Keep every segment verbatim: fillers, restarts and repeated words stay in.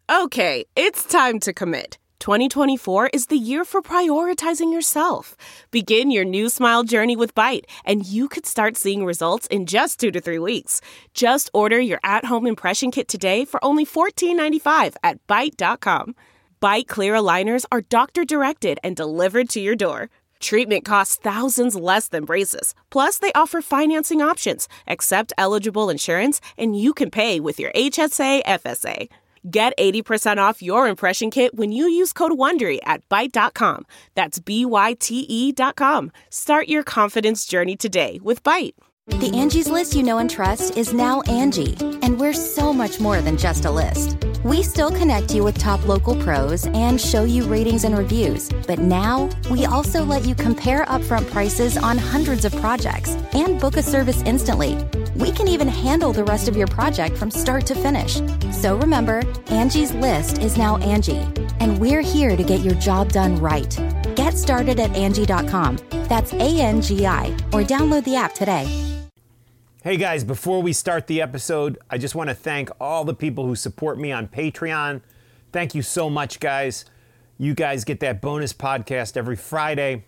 Okay, it's time to commit. twenty twenty-four is the year for prioritizing yourself. Begin your new smile journey with Byte, and you could start seeing results in just two to three weeks. Just order your at-home impression kit today for only fourteen ninety-five at byte dot com. Byte clear aligners are doctor-directed and delivered to your door. Treatment costs thousands less than braces. Plus, they offer financing options, accept eligible insurance, and you can pay with your H S A F S A. Get eighty percent off your impression kit when you use code WONDERY at byte dot com. That's B Y T E dot com. Start your confidence journey today with Byte. The Angie's List you know and trust is now Angie, and we're so much more than just a list. We still connect you with top local pros and show you ratings and reviews, but now we also let you compare upfront prices on hundreds of projects and book a service instantly. We can even handle the rest of your project from start to finish. So remember, Angie's List is now Angie, and we're here to get your job done right. Get started at Angie dot com. That's A N G I, or download the app today. Hey guys, before we start the episode, I just want to thank all the people who support me on Patreon. Thank you so much, guys. You guys get that bonus podcast every Friday.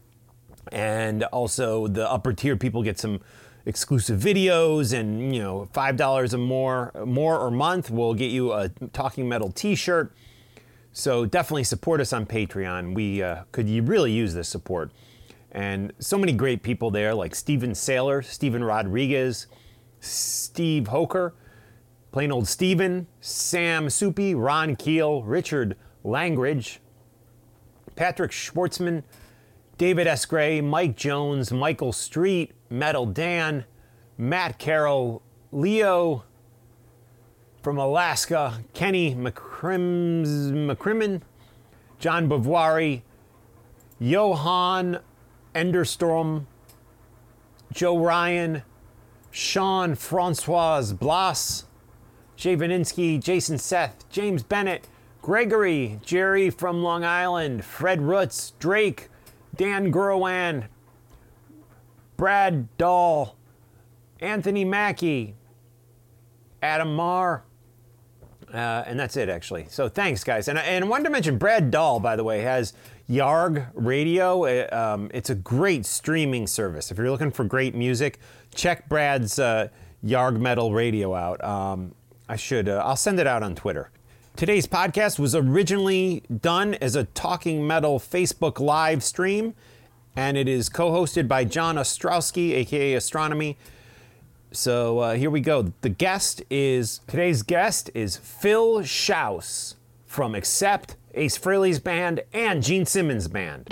And also the upper tier people get some exclusive videos, and you know, five dollars or more more or month will get you a Talking Metal t-shirt. So definitely support us on Patreon. We uh, could really use this support. And so many great people there, like Steven Saylor, Steven Rodriguez, Steve Hoker, Plain Old Steven, Sam Soupy, Ron Keel, Richard Langridge, Patrick Schwartzman, David S. Gray, Mike Jones, Michael Street, Metal Dan, Matt Carroll, Leo from Alaska, Kenny McCrims, McCrimmon, John Bavari, Johan Enderstorm, Joe Ryan, Sean Francois Blas, Jay Vaninsky, Jason Seth, James Bennett, Gregory, Jerry from Long Island, Fred Roots, Drake, Dan Gurwan, Brad Dahl, Anthony Mackey, Adam Marr, uh, and that's it actually. So thanks guys. And, and I wanted to mention Brad Dahl, by the way, has Yarg Radio. It, um, it's a great streaming service. If you're looking for great music, check Brad's uh, Yarg Metal Radio out. Um, I should, uh, I'll send it out on Twitter. Today's podcast was originally done as a Talking Metal Facebook live stream, and it is co-hosted by John Ostrowski, aka Astronomy. So uh, here we go. The guest is, today's guest is Phil Schaus from Accept, Ace Frehley's band, and Gene Simmons' band.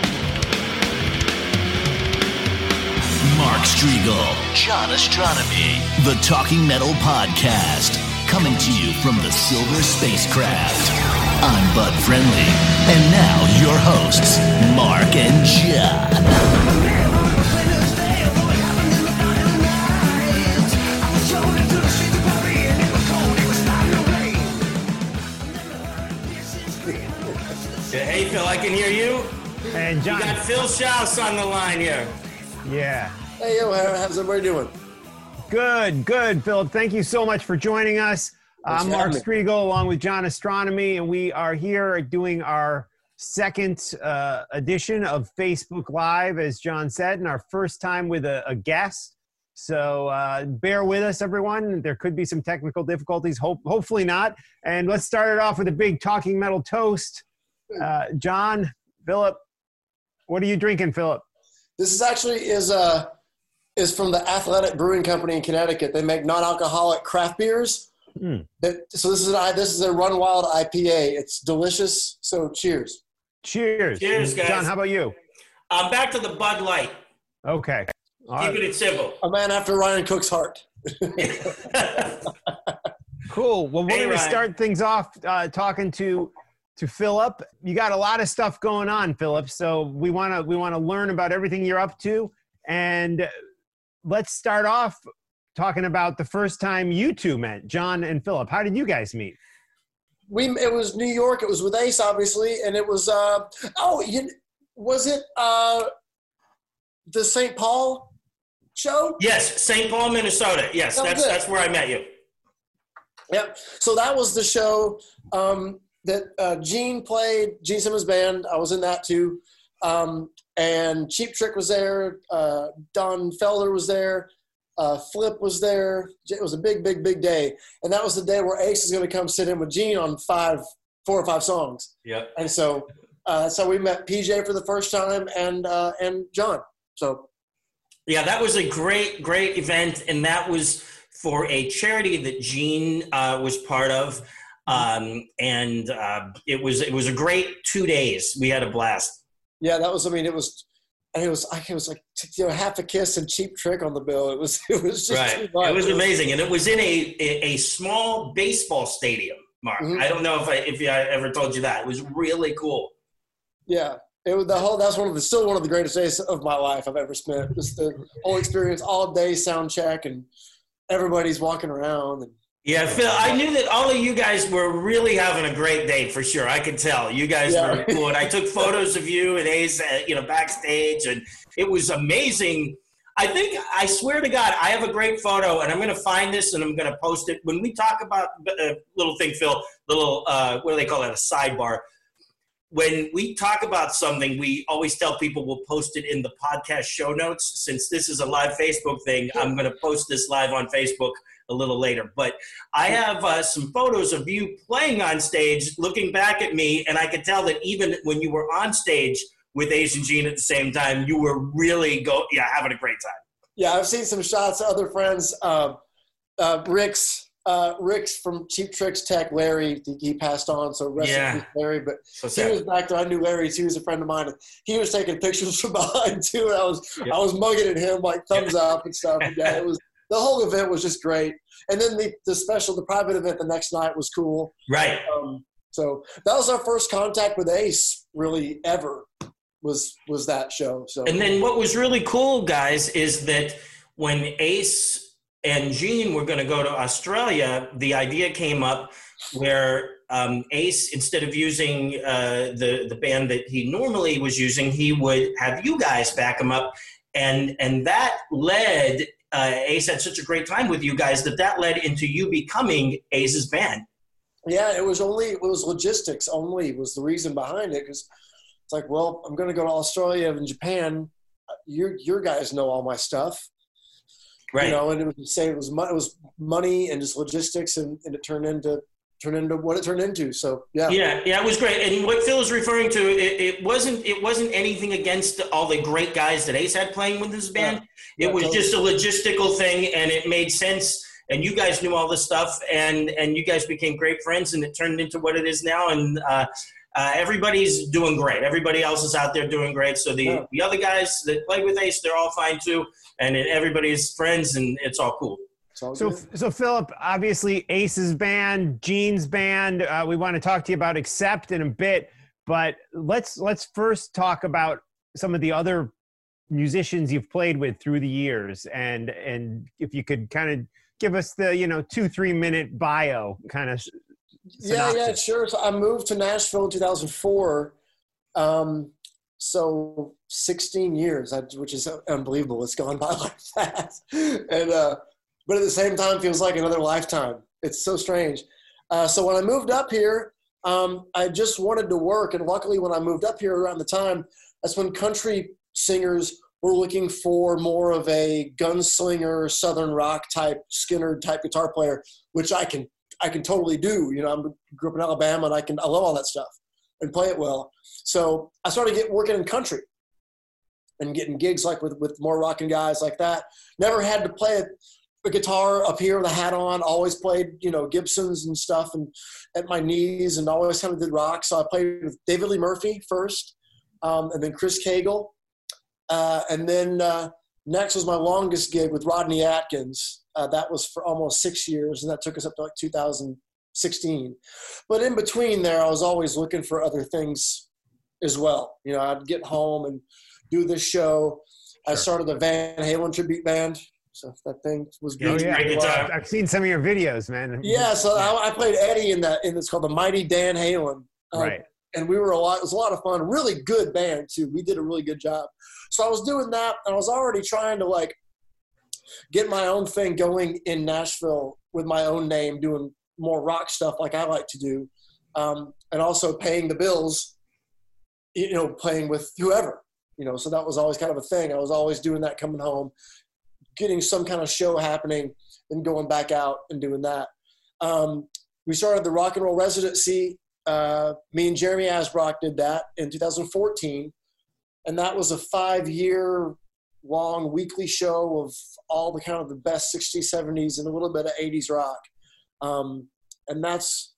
Mark Strigl, John Astronomy, the Talking Metal Podcast, coming to you from the Silver Spacecraft. I'm Bud Friendly, and now your hosts, Mark and John. Hey, Phil, I can hear you. And John. You got Phil Schaus on the line here. Yeah. Hey, yo, how's everybody doing? Good, good, Philip. Thank you so much for joining us. I'm Mark Strigl along with John Astronomy, and we are here doing our second uh, edition of Facebook Live, as John said, and our first time with a, a guest. So uh, bear with us, everyone. There could be some technical difficulties, hope, hopefully not. And let's start it off with a big Talking Metal toast. Uh, John, Philip, what are you drinking, Philip? This is actually is uh is from the Athletic Brewing Company in Connecticut. They make non-alcoholic craft beers. Mm. That, so this is an this is a Run Wild I P A. It's delicious. So cheers. Cheers. Cheers, guys. John, how about you? I'm back to the Bud Light. Okay. All Keeping right. it simple. A man after Ryan Cook's heart. Cool. Well, we're Hey, going to Ryan. start things off uh, talking to to Philip. You got a lot of stuff going on, Philip. So we want to we want to learn about everything you're up to, and let's start off talking about the first time you two met, John and Philip. How did you guys meet? We it was New York. It was with Ace, obviously, and it was uh oh you, was it uh the Saint Paul show? Yes, Saint Paul, Minnesota. Yes, Oh, that's good. that's where I met you. Yep. So that was the show um, that uh, Gene played, Gene Simmons Band. I was in that too. Um, and Cheap Trick was there. Uh, Don Felder was there. Uh, Flip was there. It was a big, big, big day. And that was the day where Ace is going to come sit in with Gene on five, four or five songs. Yep. And so, uh, so we met P J for the first time and, uh, and John. So. Yeah, that was a great, great event. And that was for a charity that Gene uh, was part of. Um, and uh, it was, it was a great two days. We had a blast. Yeah, that was, I mean, it was, and it was, it was like, you know, Half a Kiss and Cheap Trick on the bill. It was, it was just right. too much. It was amazing. And it was in a, a, a small baseball stadium, Mark. Mm-hmm. I don't know if I, if I ever told you that. It was really cool. Yeah. It was the whole, that's one of the, still one of the greatest days of my life I've ever spent. Just the whole experience, all day sound check and everybody's walking around. And, yeah, Phil, I knew that all of you guys were really having a great day for sure. I could tell. You guys yeah. were cool. And I took photos of you and Ace, uh, you know, backstage, and it was amazing. I think, I swear to God, I have a great photo, and I'm going to find this, and I'm going to post it. When we talk about a uh, little thing, Phil, little, uh, what do they call it, a sidebar. When we talk about something, we always tell people we'll post it in the podcast show notes. Since this is a live Facebook thing, I'm going to post this live on Facebook a little later. But I have uh, some photos of you playing on stage, looking back at me, and I could tell that even when you were on stage with Ace and Gene at the same time, you were really go yeah having a great time. Yeah, I've seen some shots of other friends. Uh, uh, Rick's uh, Rick's from Cheap Tricks Tech, Larry, he passed on, so rest yeah. in peace, Larry. But so he was back there. I knew Larry. He was a friend of mine. And he was taking pictures from behind too. And I was yep. I was mugging at him like thumbs yep. up and stuff. And yeah, it was. The whole event was just great. And then the, the special, the private event the next night was cool. Right. Um, so that was our first contact with Ace really ever was, was that show. So. And then what was really cool, guys, is that when Ace and Gene were going to go to Australia, the idea came up where um, Ace, instead of using uh, the, the band that he normally was using, he would have you guys back him up. And, and that led – Uh, Ace had such a great time with you guys that that led into you becoming Ace's band. Yeah, it was only, it was logistics only was the reason behind it. Because it's like, well, I'm going to go to Australia and Japan. Your, your guys know all my stuff. Right. You know, and it was, say it was, it was money and just logistics, and, and it turned into, turned into what it turned into. So, yeah. Yeah, yeah, it was great. And what Phil is referring to, it, it wasn't it wasn't anything against all the great guys that Ace had playing with his band. Yeah. It yeah, was totally. just a logistical thing, and it made sense. And you guys knew all this stuff, and, and you guys became great friends, and it turned into what it is now. And uh, uh, everybody's doing great. Everybody else is out there doing great. So the, yeah. the other guys that play with Ace, they're all fine too. And everybody's friends, and it's all cool. So, so Philip, obviously Ace's band, Gene's band. Uh, we want to talk to you about Accept in a bit, but let's let's first talk about some of the other musicians you've played with through the years, and and if you could kind of give us the you know two three minute bio kind of. Yeah, yeah, sure. So I moved to Nashville in two thousand four. Um, so sixteen years, which is unbelievable. It's gone by like that, and. uh But at the same time, feels like another lifetime. It's so strange. Uh, so when I moved up here, um, I just wanted to work. And luckily, when I moved up here around the time, that's when country singers were looking for more of a gunslinger, Southern rock type, Skinner type guitar player, which I can I can totally do. You know, I grew up in Alabama, and I can I love all that stuff and play it well. So I started getting working in country and getting gigs like with with more rocking guys like that. Never had to play it. A guitar up here with a hat on, always played, you know, Gibsons and stuff and at my knees, and always kind of did rock. So I played with David Lee Murphy first, um, and then Chris Cagle. Uh, and then uh, next was my longest gig with Rodney Atkins. Uh, that was for almost six years, and that took us up to like two thousand sixteen. But in between there, I was always looking for other things as well. You know, I'd get home and do this show. Sure. I started a Van Halen tribute band. So that thing was good. Oh, yeah. I've seen some of your videos, man. Yeah, so I, I played Eddie in that, in it's called the Mighty Dan Halen. Um, right. And we were a lot, it was a lot of fun. Really good band too. We did a really good job. So I was doing that, and I was already trying to like get my own thing going in Nashville with my own name, doing more rock stuff like I like to do, um, and also paying the bills, you know, playing with whoever, you know, so that was always kind of a thing. I was always doing that coming home, getting some kind of show happening and going back out and doing that. Um, we started the rock and roll residency. Uh, me and Jeremy Asbrock did that in two thousand fourteen. And that was a five-year long weekly show of all the kind of the best sixties, seventies, and a little bit of eighties rock. Um, and that's,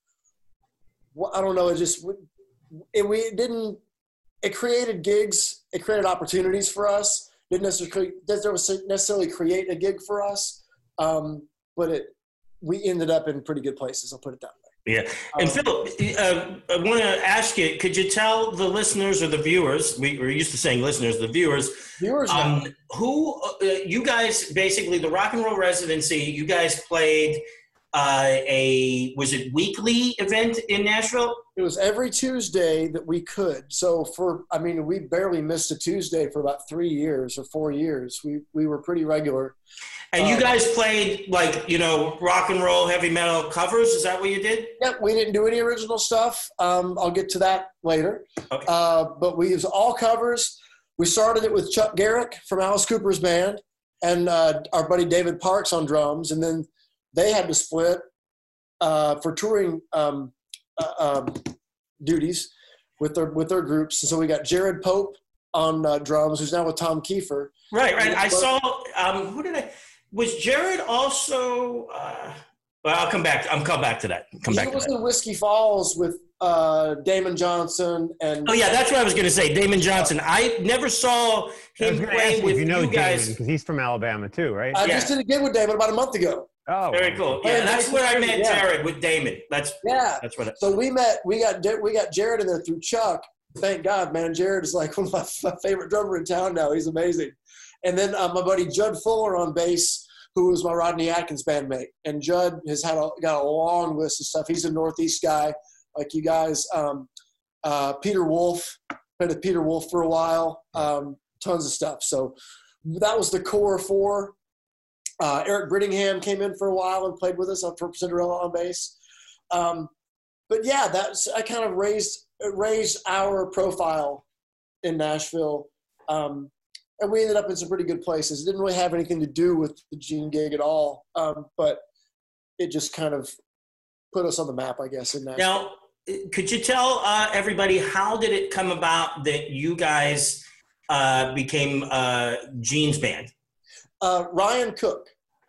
I don't know, it just, it, we didn't, it created gigs, it created opportunities for us. Didn't necessarily, didn't necessarily create a gig for us, um, but it, we ended up in pretty good places, I'll put it that way. Yeah. And Um, Phil, uh, I want to ask you, could you tell the listeners or the viewers, we were used to saying listeners, the viewers, Viewers, um, who, uh, you guys, basically the rock and roll residency, you guys played uh, a, was it weekly event in Nashville? it was every Tuesday that we could. So for, I mean, we barely missed a Tuesday for about three years or four years. We we were pretty regular. And you Um, guys played like, you know, rock and roll, heavy metal covers. Is that what you did? Yep, we didn't do any original stuff. Um, I'll get to that later. Okay. Uh, but we used all covers. We started it with Chuck Garrick from Alice Cooper's band and uh, our buddy David Parks on drums. And then they had to split uh, for touring um, uh, um, duties with their with their groups. And so we got Jared Pope on uh, drums, who's now with Tom Kiefer. Right, right. I saw, um, who did I, was Jared also, uh, well, I'll come back. I'm come back to that. Come back He to was that. in Whiskey Falls with uh, Damon Johnson and Oh, yeah, that's what I was going to say. Damon Johnson. I never saw I was him going to play ask with if you know you Damon, guys. because he's from Alabama too, right? I Yeah. just did a gig with Damon about a month ago. oh, Very cool. Yeah, Yeah, that's nice where I to met meet you. Yeah. Jared, with Damon. That's Yeah. that's what. I, So we met, we got we got Jared in there through Chuck. Thank God, man. Jared is like one of my, my favorite drummer in town now. He's amazing. And then uh, my buddy Judd Fuller on bass, who was my Rodney Atkins bandmate. And Judd has had a, got a long list of stuff. He's a Northeast guy, like you guys. Um, uh, Peter Wolf, played with Peter Wolf for a while. Um, tons of stuff. So that was the core four. Uh, Eric Brittingham came in for a while and played with us on for Cinderella on bass. Um, but yeah, that's I kind of raised raised our profile in Nashville, um, and we ended up in some pretty good places. It didn't really have anything to do with the Gene gig at all, um, but it just kind of put us on the map, I guess. In Nashville. now, could you tell uh, everybody how did it come about that you guys uh, became uh, Gene's band? Uh, Ryan Cook.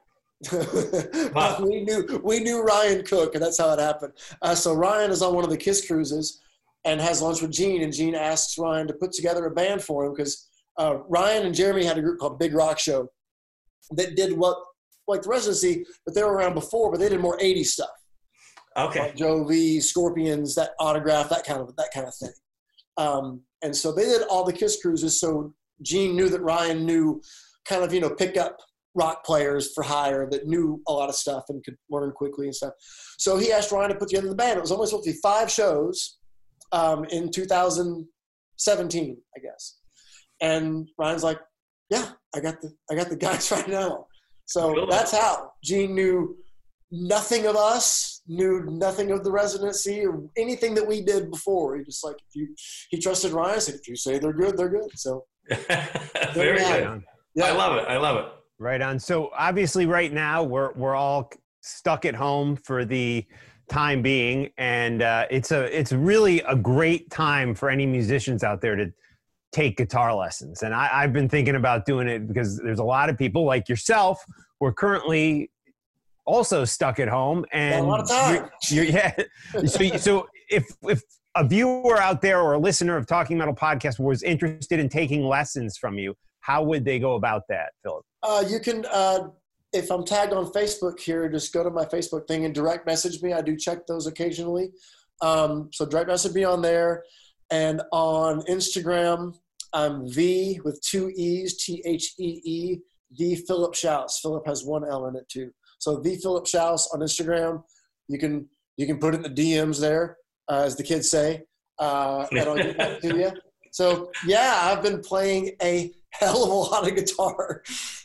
Wow. we knew we knew Ryan Cook, and that's how it happened. Uh, so Ryan is on one of the Kiss cruises and has lunch with Gene, and Gene asks Ryan to put together a band for him because uh, Ryan and Jeremy had a group called Big Rock Show that did what like the residency, but they were around before, but they did more eighties stuff. Okay. Like Jovi, Scorpions, that Autograph, that kind of that kind of thing. Um, and so they did all the Kiss cruises. So Gene knew that Ryan knew kind of, you know, pick up rock players for hire that knew a lot of stuff and could learn quickly and stuff. So he asked Ryan to put together the band. It was only supposed to be five shows um, in two thousand seventeen, I guess. And Ryan's like, yeah, I got the I got the guys right now. So Really? that's how Gene knew nothing of us, knew nothing of the residency or anything that we did before. He just like, if you, he trusted Ryan, said, if you say they're good, they're good. So Very Yeah. good. yeah. I love it. I love it. Right on. So obviously, right now we're we're all stuck at home for the time being, and uh, it's a it's really a great time for any musicians out there to take guitar lessons. And I, I've been thinking about doing it because there's a lot of people like yourself who are currently also stuck at home, and Got a lot of time. You're, you're, yeah. So so if if a viewer out there or a listener of Talking Metal Podcast was interested in taking lessons from you, how would they go about that, Philip? Uh, you can, uh, if I'm tagged on Facebook here, just go to my Facebook thing and direct message me. I do check those occasionally. Um, so direct message me on there. And on Instagram, I'm V with two E's, T H E E, The Philip Schaus. Philip has one L in it too. So The Philip Schaus on Instagram. You can you can put it in the D Ms there, uh, as the kids say, uh, and I'll get that to you. So yeah, I've been playing a hell of a lot of guitar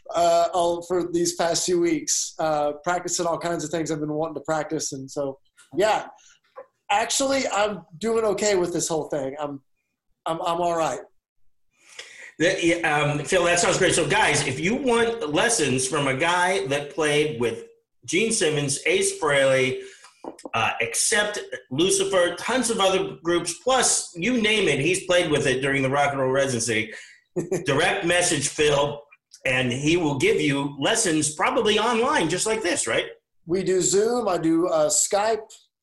uh, all, for these past few weeks, uh, practicing all kinds of things I've been wanting to practice. And so, yeah, actually, I'm doing okay with this whole thing. I'm, I'm, I'm all right. The, um, Phil, that sounds great. So, guys, if you want lessons from a guy that played with Gene Simmons, Ace Frehley, uh, Accept, Lucifer, tons of other groups, plus you name it, he's played with it during the Rock and Roll Residency. Direct message Phil, and he will give you lessons probably online, just like this, right? We do Zoom. I do uh, Skype.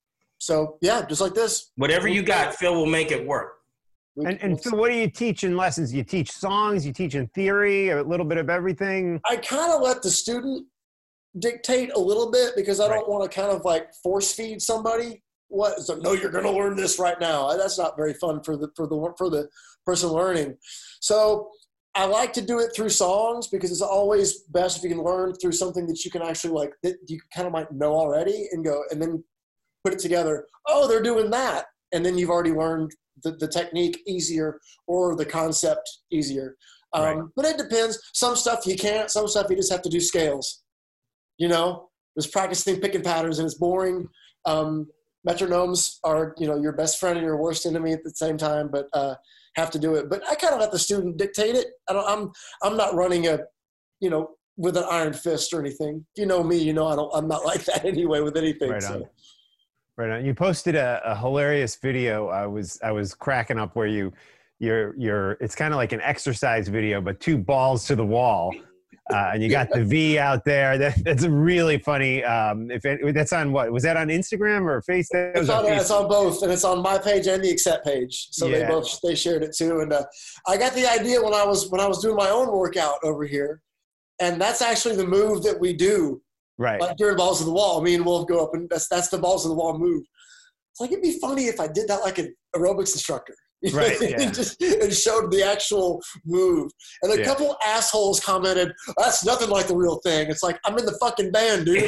So, yeah, just like this. Whatever you got, Phil will make it work. And, and Phil, what do you teach in lessons? You teach songs, you teach in theory, a little bit of everything? I kind of let the student dictate a little bit because I don't Right. want to kind of like force feed somebody. What? So, no, you're going to learn this right now. That's not very fun for the for the for the person learning. So I like to do it through songs because it's always best if you can learn through something that you can actually like that you kind of might know already and go and then put it together. Oh, they're doing that, and then you've already learned the, the technique easier or the concept easier. Um, Right. But it depends. Some stuff you can't. Some stuff you just have to do scales. You know, there's practicing picking patterns, and it's boring. Um, metronomes are, you know, your best friend and your worst enemy at the same time, but uh, have to do it. But I kind of let the student dictate it. I don't, I'm I'm not running a, you know, with an iron fist or anything. If you know me, you know I don't. I'm not like that anyway with anything. Right so. on. Right on. You posted a, a hilarious video. I was I was cracking up where you you're you're. It's kind of like an exercise video, but two balls to the wall. Uh, and you got the V out there. That, that's really funny. Um, if it, that's on what was that on Instagram or Facebook? It's on, it's on both, and it's on my page and the Accept page. So Yeah. they both they shared it too. And uh, I got the idea when I was when I was doing my own workout over here, and that's actually the move that we do. Right. Like during balls to the wall, me and Wolf go up, and that's that's the balls to the wall move. It's like it'd be funny if I did that like an aerobics instructor. Right, yeah. and, just, and showed the actual move. And a Yeah. couple assholes commented, "That's nothing like the real thing." It's like, I'm in the fucking band, dude.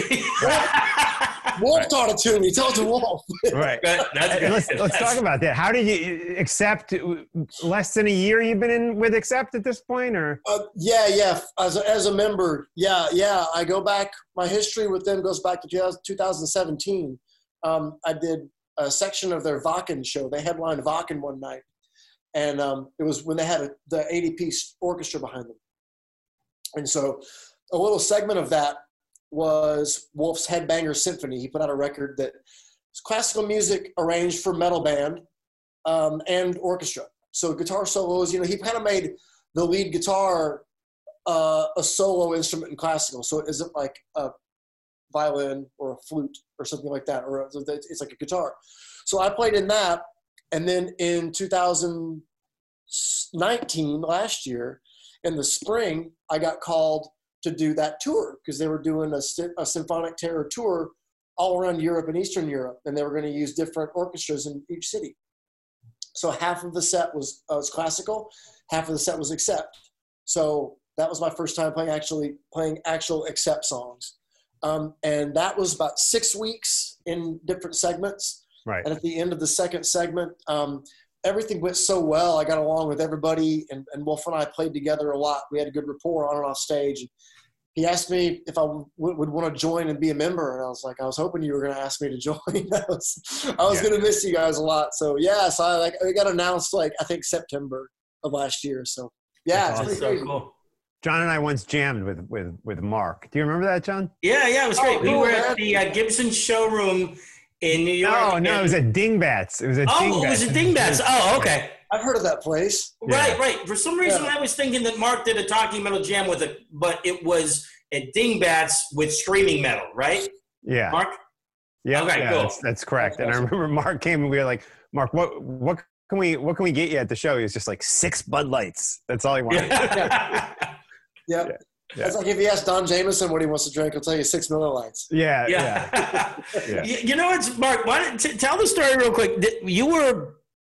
Wolf taught it to me. Tell it to Wolf. Right. That- that's And good. let's let's That's- talk about that. How did you accept? Less than a year you've been in with Accept at this point, or Uh, yeah, yeah. As a, as a member, yeah, yeah. I go back. My history with them goes back to two thousand seventeen. Um, I did a section of their Wacken show. They headlined Wacken one night, and um, it was when they had a, the eighty-piece orchestra behind them. And so, a little segment of that was Wolf's Headbanger Symphony. He put out a record that was classical music arranged for metal band um, and orchestra. So guitar solos. You know, he kind of made the lead guitar uh, a solo instrument in classical, so it isn't like a violin or a flute or something like that, or a, it's like a guitar. So I played in that, and then in two thousand nineteen, last year, in the spring, I got called to do that tour because they were doing a, a Symphonic Terror tour all around Europe and Eastern Europe, and they were going to use different orchestras in each city. So half of the set was, uh, was classical, half of the set was Accept. So that was my first time playing actually playing actual Accept songs. Um, and that was about six weeks in different segments. right? And at the end of the second segment, um, everything went so well. I got along with everybody, and, and Wolf and I played together a lot. We had a good rapport on and off stage. He asked me if I w- would want to join and be a member, and I was like, I was hoping you were going to ask me to join. I was, I was Yeah. going to miss you guys a lot. So yeah, so I like I got announced like I think September of last year. So yeah, That's it's That's pretty so crazy. cool. John and I once jammed with with with Mark. Do you remember that, John? Yeah, yeah, it was Oh, great. we cool, were man. at the uh, Gibson showroom in New York. No, no, it was and- a Dingbats. It was a Oh, Dingbats. it was a Dingbats. Oh, okay. I've heard of that place. Right, Yeah. right. For some reason, Yeah. I was thinking that Mark did a Talking Metal jam with it, but it was at Dingbats with streaming metal, right? Yeah. Mark? Yeah, Okay, yeah, cool. that's, that's correct. That's and I awesome. remember Mark came and we were like, Mark, what what can we what can we get you at the show? He was just like six Bud Lights. That's all he wanted. Yeah. Yeah. Yeah. It's like if you ask Don Jameson what he wants to drink, he'll tell you six Miller Lights. yeah, yeah. yeah. Yeah. You, you know what, Mark? Why don't, t- tell the story real quick. Did- You were,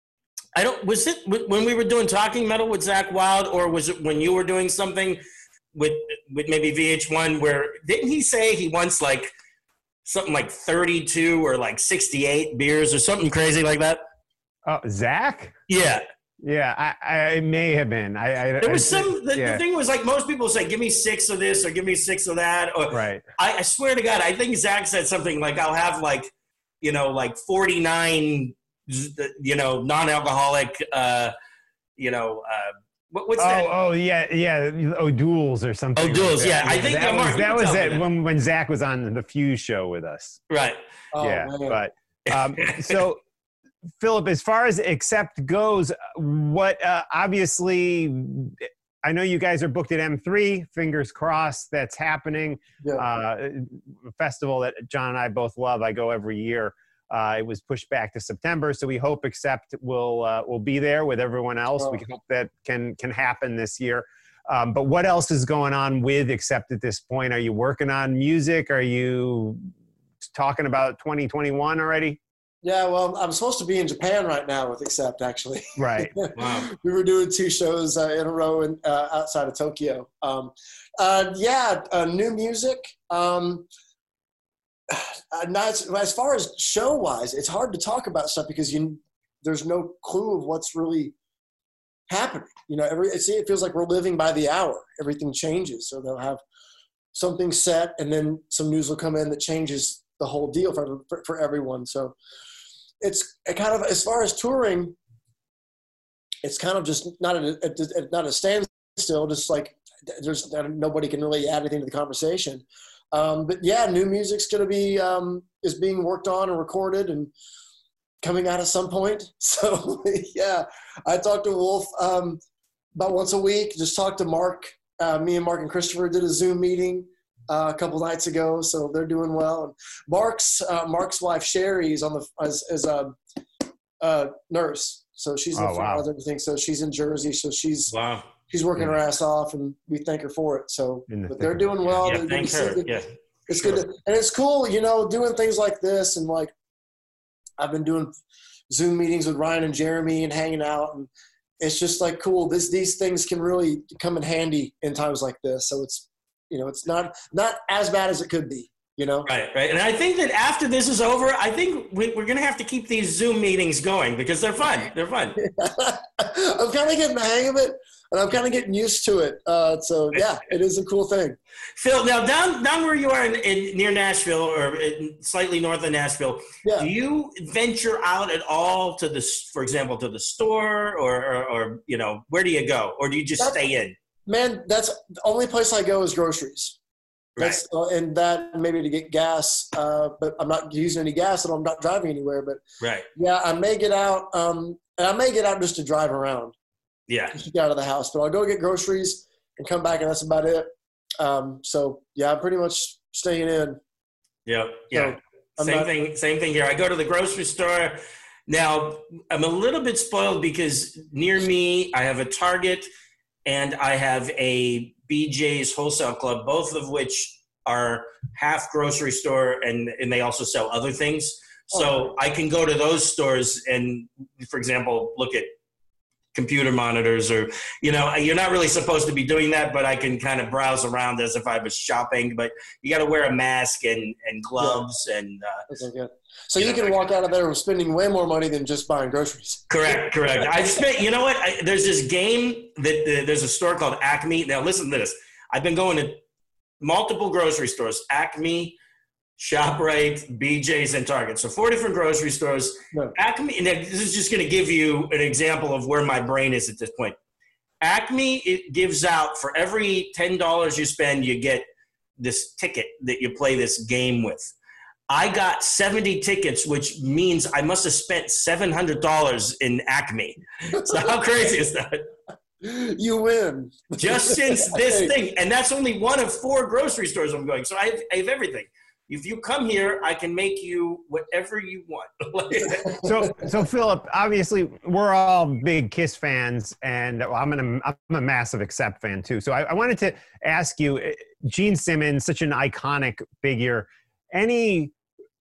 I don't, was it w- when we were doing Talking Metal with Zach Wild, or was it when you were doing something with with maybe V H one where, didn't he say he wants like something like thirty-two or like sixty-eight beers or something crazy like that? Oh, Zach? Yeah. Yeah, I, I it may have been. I, I there was I, some. The, yeah. the thing was like most people say, "Give me six of this" or "Give me six of that." Or right. I, I swear to God, I think Zach said something like, "I'll have like, you know, like forty-nine, you know, non-alcoholic, uh, you know." Uh, What, what's oh, that? Oh, yeah, yeah, O'Doul's or something. O'Doul's, like yeah. I think that yeah, Mark, was that was it that. when when Zach was on the Fuse show with us. Right. Oh, yeah, man. but um, so Philip, as far as Accept goes, what uh, obviously, I know you guys are booked at M three. Fingers crossed that's happening. Yeah. Uh, a festival that John and I both love. I go every year. Uh, it was pushed back to September, so we hope Accept will uh, will be there with everyone else. Oh. We hope that can can happen this year. Um, but what else is going on with Accept at this point? Are you working on music? Are you talking about twenty twenty-one already? Yeah, well, I'm supposed to be in Japan right now with Accept, actually. Right. Wow. We were doing two shows uh, in a row in, uh, outside of Tokyo. Um, uh, yeah, uh, new music. Um, Uh, not as, as far as show wise, it's hard to talk about stuff because you there's no clue of what's really happening. You know, every see it feels like we're living by the hour. Everything changes, so they'll have something set, and then some news will come in that changes the whole deal for for, for everyone. So it's it kind of as far as touring, it's kind of just not a, a, a not a standstill. Just like there's nobody can really add anything to the conversation. Um, but yeah, new music's going to be, um, is being worked on and recorded and coming out at some point. So yeah, I talk to Wolf, um, about once a week, just talk to Mark, uh, me and Mark and Christopher did a Zoom meeting, uh, a couple nights ago. So they're doing well. And Mark's, uh, Mark's wife, Sherry, is on the, is, is a, a nurse. So she's in Oh, the front wow. of everything. So she's in Jersey. So she's, Wow. she's working Yeah. her ass off, and we thank her for it. So, In the but thick they're of it. doing well. Yeah, They- they thank said her. that- Yeah. It's Sure. good, to, and it's cool, you know, doing things like this, and like I've been doing Zoom meetings with Ryan and Jeremy and hanging out, and it's just like cool. This these things can really come in handy in times like this. So it's, you know, it's not not as bad as it could be. You know, Right, right. And I think that after this is over, I think we, we're going to have to keep these Zoom meetings going because they're fun. They're fun. I'm kind of getting the hang of it, and I'm kind of getting used to it. Uh, so yeah, it is a cool thing. Phil, now down down where you are in, in near Nashville or in slightly north of Nashville, Yeah. do you venture out at all to the, for example, to the store or, or, or you know, where do you go? Or do you just That's- stay in? Man, that's the only place I go is groceries. That's, uh, and that maybe to get gas, uh, but I'm not using any gas, and I'm not driving anywhere. But Right. yeah, I may get out, um, and I may get out just to drive around, Yeah. just to get out of the house. But I'll go get groceries and come back, and that's about it. Um, so yeah, I'm pretty much staying in. Yep. Yeah. I'm Same not- thing. Same thing here. I go to the grocery store. Now I'm a little bit spoiled because near me I have a Target and I have a B J's Wholesale Club, both of which are half grocery store and, and they also sell other things. So I can go to those stores and, for example, look at computer monitors or, you know, you're not really supposed to be doing that, but I can kind of browse around as if I was shopping. But you got to wear a mask and, and gloves and uh, Okay, good. So you can walk out of there spending way more money than just buying groceries. correct, correct. I've spent, you know what? I, there's this game that uh, there's a store called Acme. Now listen to this. I've been going to multiple grocery stores, Acme, ShopRite, B J's, and Target. So four different grocery stores. Yeah. Acme, and this is just going to give you an example of where my brain is at this point. Acme, it gives out for every ten dollars you spend, you get this ticket that you play this game with. I got seventy tickets, which means I must have spent seven hundred dollars in Acme. So how crazy is that? You win. Just since this thing. And that's only one of four grocery stores I'm going. So I have, I have everything. If you come here, I can make you whatever you want. So, so Philip, obviously we're all big Kiss fans, and well, I'm, an, I'm a massive Accept fan too. So I, I wanted to ask you, Gene Simmons, such an iconic figure, any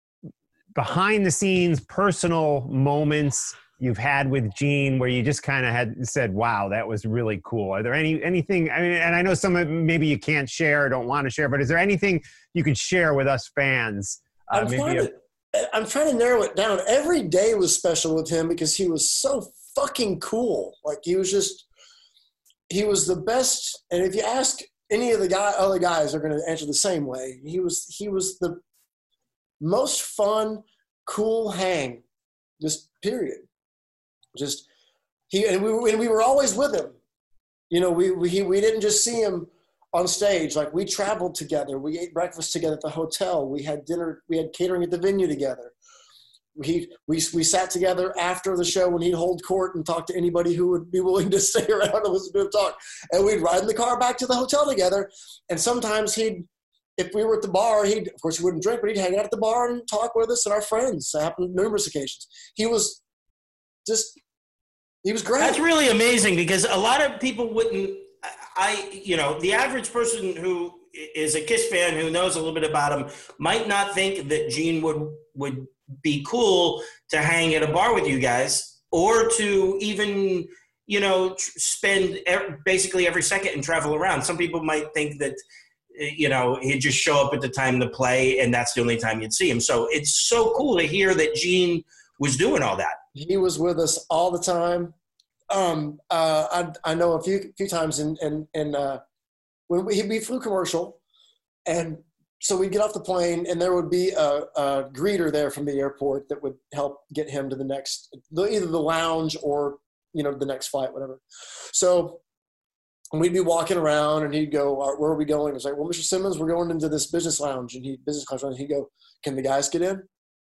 behind the scenes personal moments you've had with Gene where you just kind of had said, wow, that was really cool? Are there any anything, I mean, and I know some of maybe you can't share or don't want to share, but is there anything you could share with us fans? I'm, Uh, trying maybe a, to, I'm trying to narrow it down. Every day was special with him because he was so fucking cool. Like he was just, he was the best. And if you ask any of the guy, other guys are going to answer the same way. He was, he was the most fun, cool hang, just period. Just he, and we were, and we were always with him. You know, we, we, we didn't just see him on stage. Like we traveled together. We ate breakfast together at the hotel. We had dinner, we had catering at the venue together. He, we, we sat together after the show when he'd hold court and talk to anybody who would be willing to stay around and listen to him talk. And we'd ride in the car back to the hotel together. And sometimes he'd, if we were at the bar, he'd, of course he wouldn't drink, but he'd hang out at the bar and talk with us and our friends. It happened numerous occasions. He was just, he was great. That's really amazing because a lot of people wouldn't, I, you know, the average person who is a Kiss fan who knows a little bit about him might not think that Gene would, would be cool to hang at a bar with you guys or to even, you know, tr- spend er- basically every second and travel around. Some people might think that, you know, he'd just show up at the time to play and that's the only time you'd see him. So it's so cool to hear that Gene was doing all that. He was with us all the time. Um, uh, I, I know a few few times in in, in uh, when we, we flew commercial, and so we'd get off the plane, and there would be a, a greeter there from the airport that would help get him to the next, either the lounge or you know the next flight, whatever. So we'd be walking around, and he'd go, "Where are we going?" It's like, "Well, Mister Simmons, we're going into this business lounge," and he business class lounge. He'd go, "Can the guys get in?"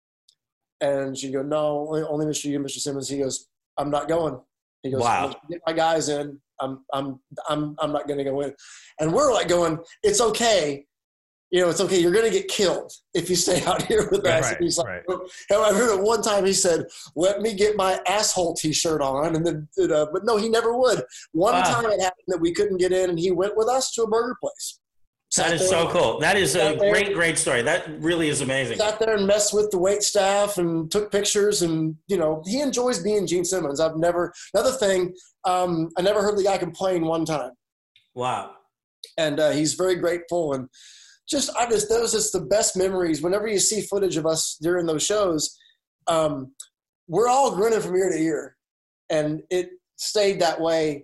And she'd go, "No, only, only Mister You, Mister Simmons." He goes, "I'm not going." He goes, wow. "Get my guys in. I'm, I'm, I'm, I'm not going to go in." And we're like going, "It's okay. You know, it's okay. You're going to get killed if you stay out here with us." Right, and he's like, right. I heard at one time he said, "Let me get my asshole T-shirt on," and then, uh, but no, he never would. One wow. time it happened that we couldn't get in, and he went with us to a burger place. That is so cool. That is a great, great story. That really is amazing. Sat there and messed with the wait staff and took pictures, and you know he enjoys being Gene Simmons. I've never another thing. Um, I never heard the guy complain one time. Wow. And uh, he's very grateful, and just I just those just the best memories. Whenever you see footage of us during those shows, um, we're all grinning from ear to ear, and it stayed that way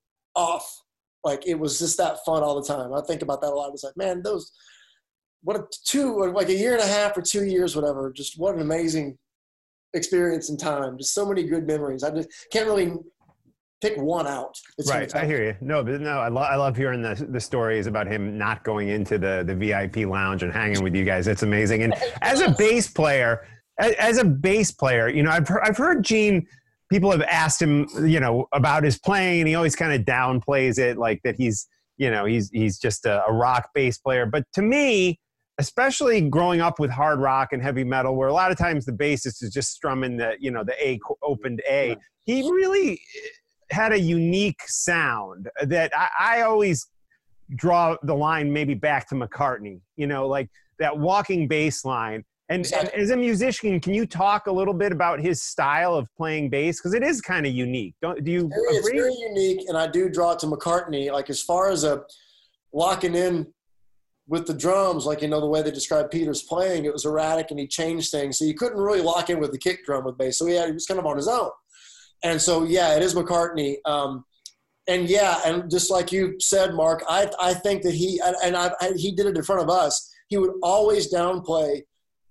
off. Like, it was just that fun all the time. I think about that a lot. It's like, man, those, what a two, like a year and a half or two years, whatever, just what an amazing experience and time. Just so many good memories. I just can't really pick one out. It's right. I hear you. No, but no, I, lo- I love hearing the, the stories about him not going into the, the V I P lounge and hanging with you guys. It's amazing. And as a bass player, as, as a bass player, you know, I've heard, I've heard Gene, people have asked him, you know, about his playing, and he always kind of downplays it, like that he's, you know, he's he's just a, a rock bass player. But to me, especially growing up with hard rock and heavy metal, where a lot of times the bassist is just strumming the, you know, the A opened A, he really had a unique sound that I, I always draw the line maybe back to McCartney, you know, like that walking bass line. And, and as a musician, can you talk a little bit about his style of playing bass? Because it is kind of unique. Don't do you agree? It's very unique, and I do draw it to McCartney. Like as far as a locking in with the drums, like you know the way they described Peter's playing, it was erratic, and he changed things, so you couldn't really lock in with the kick drum with bass. So yeah, he was kind of on his own. And so yeah, it is McCartney. Um, and yeah, and just like you said, Mark, I I think that he and I, I he did it in front of us. He would always downplay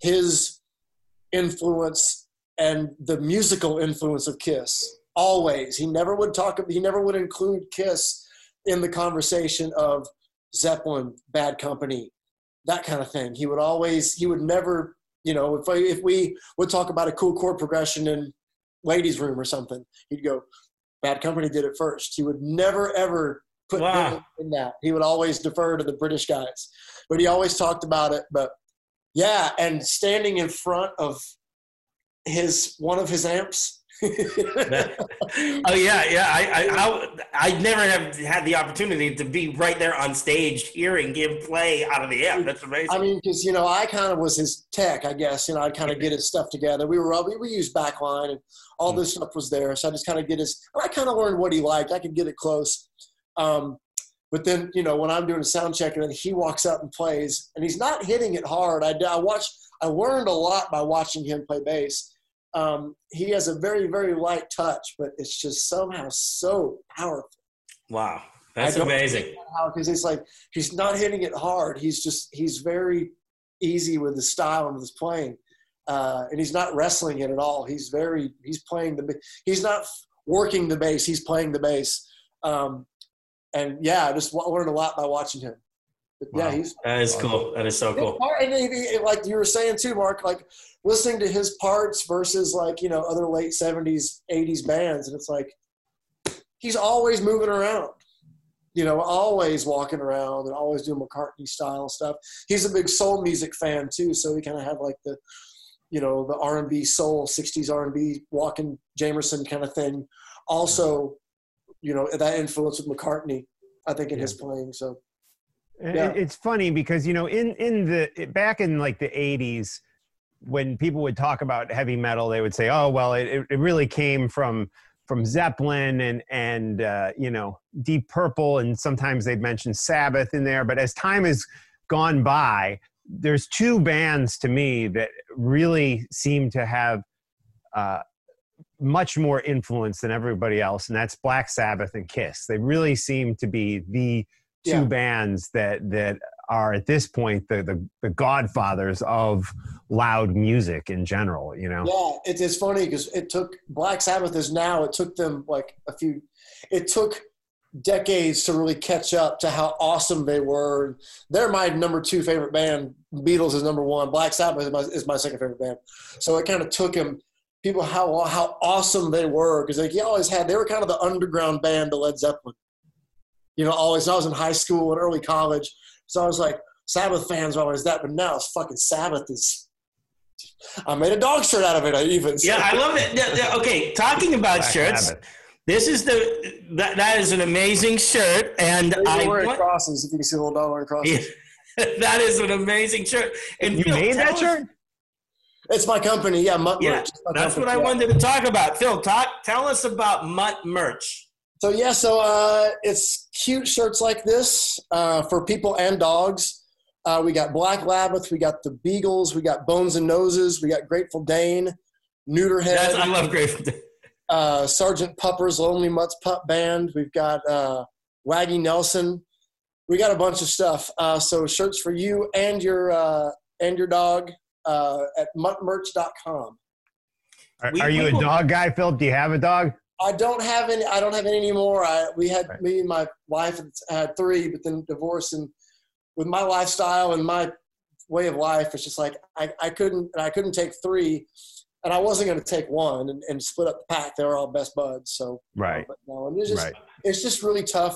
his influence and the musical influence of Kiss. Always. He never would talk, he never would include Kiss in the conversation of Zeppelin, Bad Company, that kind of thing. He would always, he would never, you know, if, I, if we would talk about a cool chord progression in Ladies' Room or something, he'd go, Bad Company did it first. He would never, ever put wow. him in that. He would always defer to the British guys. But he always talked about it, but yeah, and standing in front of his one of his amps. oh yeah, yeah. I, I I I never have had the opportunity to be right there on stage hearing him play out of the amp. That's amazing. I mean, because you know, I kind of was his tech, I guess. You know, I'd kind of get his stuff together. We were we, we used Backline, and all this stuff was there. So I just kind of get his. I kind of learned what he liked. I could get it close. Um, But then, you know, when I'm doing a sound check and then he walks up and plays, and he's not hitting it hard. I, I watched, I learned a lot by watching him play bass. Um, he has a very, very light touch, but it's just somehow so powerful. Wow. That's amazing. Because it's like he's not hitting it hard. He's just he's very easy with his style and with his playing, uh, and he's not wrestling it at all. He's very he's playing the he's not working the bass. He's playing the bass, um, and yeah, I just learned a lot by watching him. But wow. Yeah, he's that is cool. That is so cool. And he, like you were saying too, Mark, like listening to his parts versus like you know other late seventies, eighties bands, and it's like he's always moving around. You know, always walking around and always doing McCartney style stuff. He's a big soul music fan too, so he kind of had like the, you know, the R and B soul, sixties R and B, walking Jamerson kind of thing. Also, you know, that influence with McCartney, I think, in his playing. So, yeah. It's funny because, you know, in, in the, back in like the eighties, when people would talk about heavy metal, they would say, oh, well, it, it really came from, from Zeppelin and, and uh, you know, Deep Purple, and sometimes they'd mention Sabbath in there. But as time has gone by, there's two bands to me that really seem to have uh, much more influence than everybody else, and that's Black Sabbath and Kiss. They really seem to be the two Yeah. bands that that are at this point the, the the godfathers of loud music in general, you know? Yeah, it, it's funny because it took Black Sabbath is now, it took them like a few, it took decades to really catch up to how awesome they were. They're my number two favorite band. Beatles is number one. Black Sabbath is my, is my second favorite band. So it kind of took them, people, how how awesome they were, because like, you always had, they were kind of the underground band to Led Zeppelin. You know, always, I was in high school and early college, so I was like, Sabbath fans were always that, but now it's fucking Sabbath is, I made a dog shirt out of it, I even. So. Yeah, I love it. Yeah, yeah, okay, talking about Black shirts, Sabbath. this is the, that, that is an amazing shirt, and I wearing want, crosses, if you can see the little dog wearing crosses. yeah, that is an amazing shirt. And You Phil, made tell that us- shirt? It's my company, yeah, Mutt Yeah, Merch. It's my that's company, what I yeah. wanted to talk about. Phil, talk, tell us about Mutt Merch. So yeah, so uh, it's cute shirts like this uh, for people and dogs. Uh, we got Black Labbath, we got the Beagles, we got Bones and Noses, we got Grateful Dane, Neuterhead, That's, I love Grateful Dead. uh, Sergeant Pupper's Lonely Mutts Pup Band. We've got uh, Waggy Nelson. We got a bunch of stuff. Uh, so shirts for you and your uh, and your dog uh, at mutt merch dot com. Are, We- are you we a will- dog guy, Phil? Do you have a dog? I don't have any. I don't have any anymore. I we had Right. me and my wife had three, but then divorced. And with my lifestyle and my way of life, it's just like I, I couldn't. I couldn't take three, and I wasn't going to take one and, and split up the pack. They were all best buds. So Right. But no, and it's just Right. it's just really tough.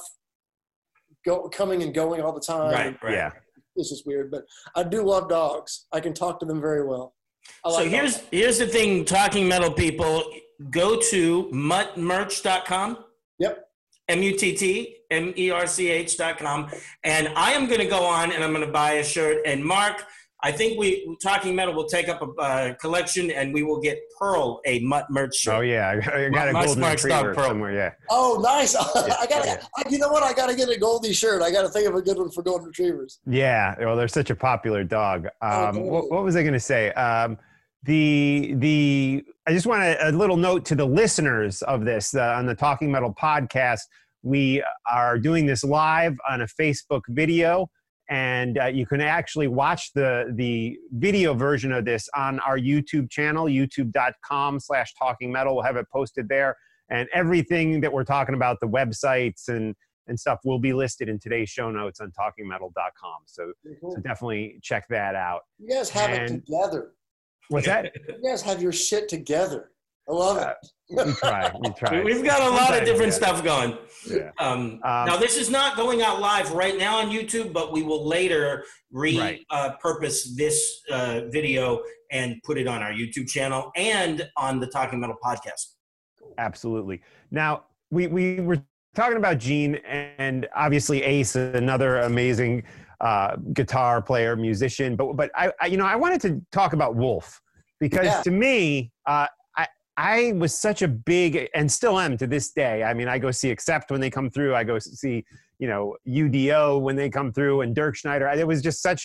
Go coming and going all the time. Right, right. Yeah. It's just weird, but I do love dogs. I can talk to them very well. I So like here's dogs. here's the thing, Talking Metal people, go to mutt merch dot com. Yep. M U T T M E R C H dot com. And I am going to go on and I'm going to buy a shirt. And Mark, I think we, Talking Metal will take up a uh, collection and we will get Pearl a Mutt Merch shirt. Oh, yeah. I, I got a My golden Smart's retriever dog, Pearl. somewhere, yeah. Oh, nice! I got. yeah. to You know what? I got to get a Goldie shirt. I got to think of a good one for golden retrievers. Yeah, well, they're such a popular dog. Um, totally. what, what was I going to say? Um, the the I just want a, a little note to the listeners of this uh, on the Talking Metal podcast. We are doing this live on a Facebook video, and uh, you can actually watch the the video version of this on our YouTube channel, youtube dot com slash talking metal. We'll have it posted there, and everything that we're talking about, the websites and and stuff, will be listed in today's show notes on talking metal dot com. So, so definitely check that out. You guys have it And- together. What's that? You guys have your shit together. I love it. We try. We try. We've got a lot of Sometimes, different yeah. stuff going. Yeah. Um, Um, now, this is not going out live right now on YouTube, but we will later repurpose Right. uh, purpose this uh, video and put it on our YouTube channel and on the Talking Metal podcast. Absolutely. Now, we, we were talking about Gene, and obviously Ace, another amazing uh, guitar player, musician. But but I, I you know I wanted to talk about Wolf, because Yeah. to me, uh, I I was such a big, and still am to this day. I mean, I go see Accept when they come through. I go see you know U D O when they come through, and Dirk Schneider. It was just such a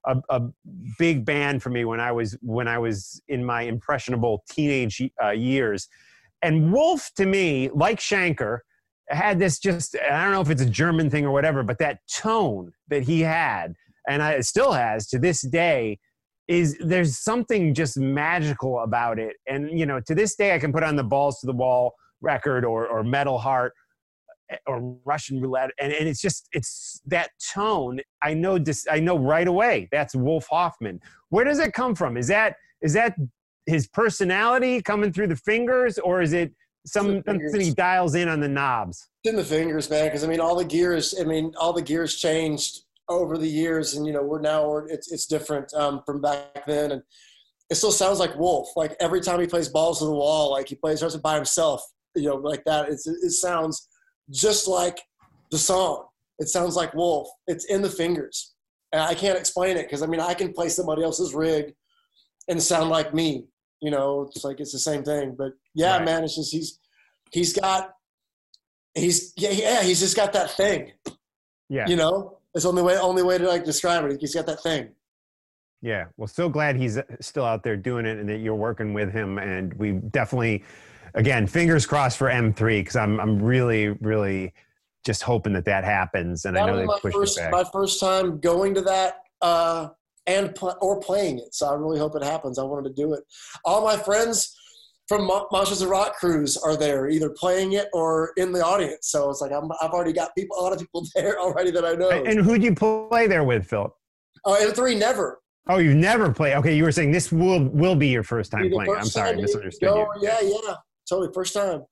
a, a big band for me when I was when I was in my impressionable teenage uh, years. And Wolf, to me, like Schenker, had this just, I don't know if it's a German thing or whatever, but that tone that he had, and I still has to this day, is there's something just magical about it. And, you know, to this day, I can put on the Balls to the Wall record or, or Metal Heart or Russian Roulette. And, and it's just, it's that tone. I know this, I know right away, that's Wolf Hoffman. Where does it come from? Is that, is that his personality coming through the fingers, or is it some, something he dials in on the knobs? It's in the fingers, man. Cause I mean, all the gears, I mean, all the gears changed over the years, and you know we're now we're, it's it's different um, from back then, and it still sounds like Wolf. Like every time he plays Balls to the Wall, like he plays starts by himself, you know, like that. It's, it sounds just like the song. It sounds like Wolf. It's in the fingers, and I can't explain it because I mean I can play somebody else's rig and sound like me. You know, it's like it's the same thing. But yeah, right. man, it's just he's he's got he's yeah yeah he's just got that thing. Yeah, you know. It's the only way, only way to like describe it. He's got that thing. Yeah. Well, so glad he's still out there doing it and that you're working with him. And we definitely, again, fingers crossed for M three, because I'm I'm really, really just hoping that that happens. And that I know they pushed first, it back. My first time going to that uh, and pl- or playing it. So I really hope it happens. I wanted to do it. All my friends from Mo- Monsters of Rock cruise are there, either playing it or in the audience. So it's like I'm, I've already got people, a lot of people there already that I know. And who'd you play there with, Philip? Oh, M three, never. Oh, you never play. Okay, you were saying this will will be your first time playing. First I'm sorry, I misunderstood go, you. Yeah, yeah, totally, first time.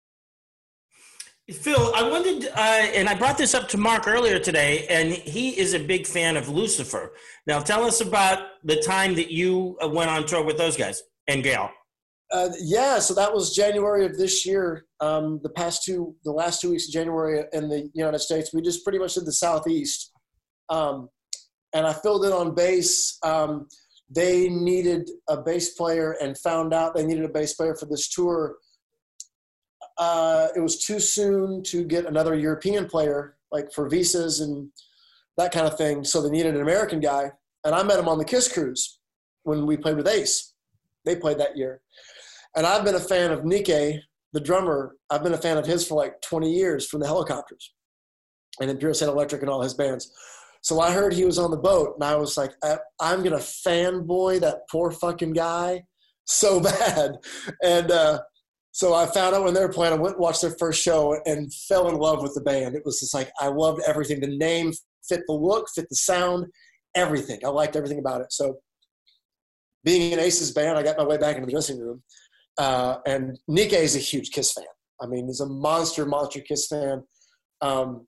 Phil, I wanted, uh, and I brought this up to Mark earlier today, and he is a big fan of Lucifer. Now, tell us about the time that you went on tour with those guys and Gail. Uh, yeah, so that was January of this year. Um, the past two, the last two weeks of January in the United States, we just pretty much did the Southeast. Um, and I filled in on bass. Um, they needed a bass player and found out they needed a bass player for this tour. Uh, it was too soon to get another European player, like for visas and that kind of thing. So they needed an American guy. And I met him on the Kiss Cruise when we played with Ace. They played that year. And I've been a fan of Nikke, the drummer. I've been a fan of his for like twenty years from the Helicopters and Imperial State Electric and all his bands. So I heard he was on the boat, and I was like, I, I'm going to fanboy that poor fucking guy so bad. And uh, so I found out when they were playing, I went and watched their first show and fell in love with the band. It was just like, I loved everything. The name fit the look, fit the sound, everything. I liked everything about it. So being in Ace's band, I got my way back into the dressing room. Uh, and Nikke is a huge Kiss fan. I mean, he's a monster, monster Kiss fan. Um,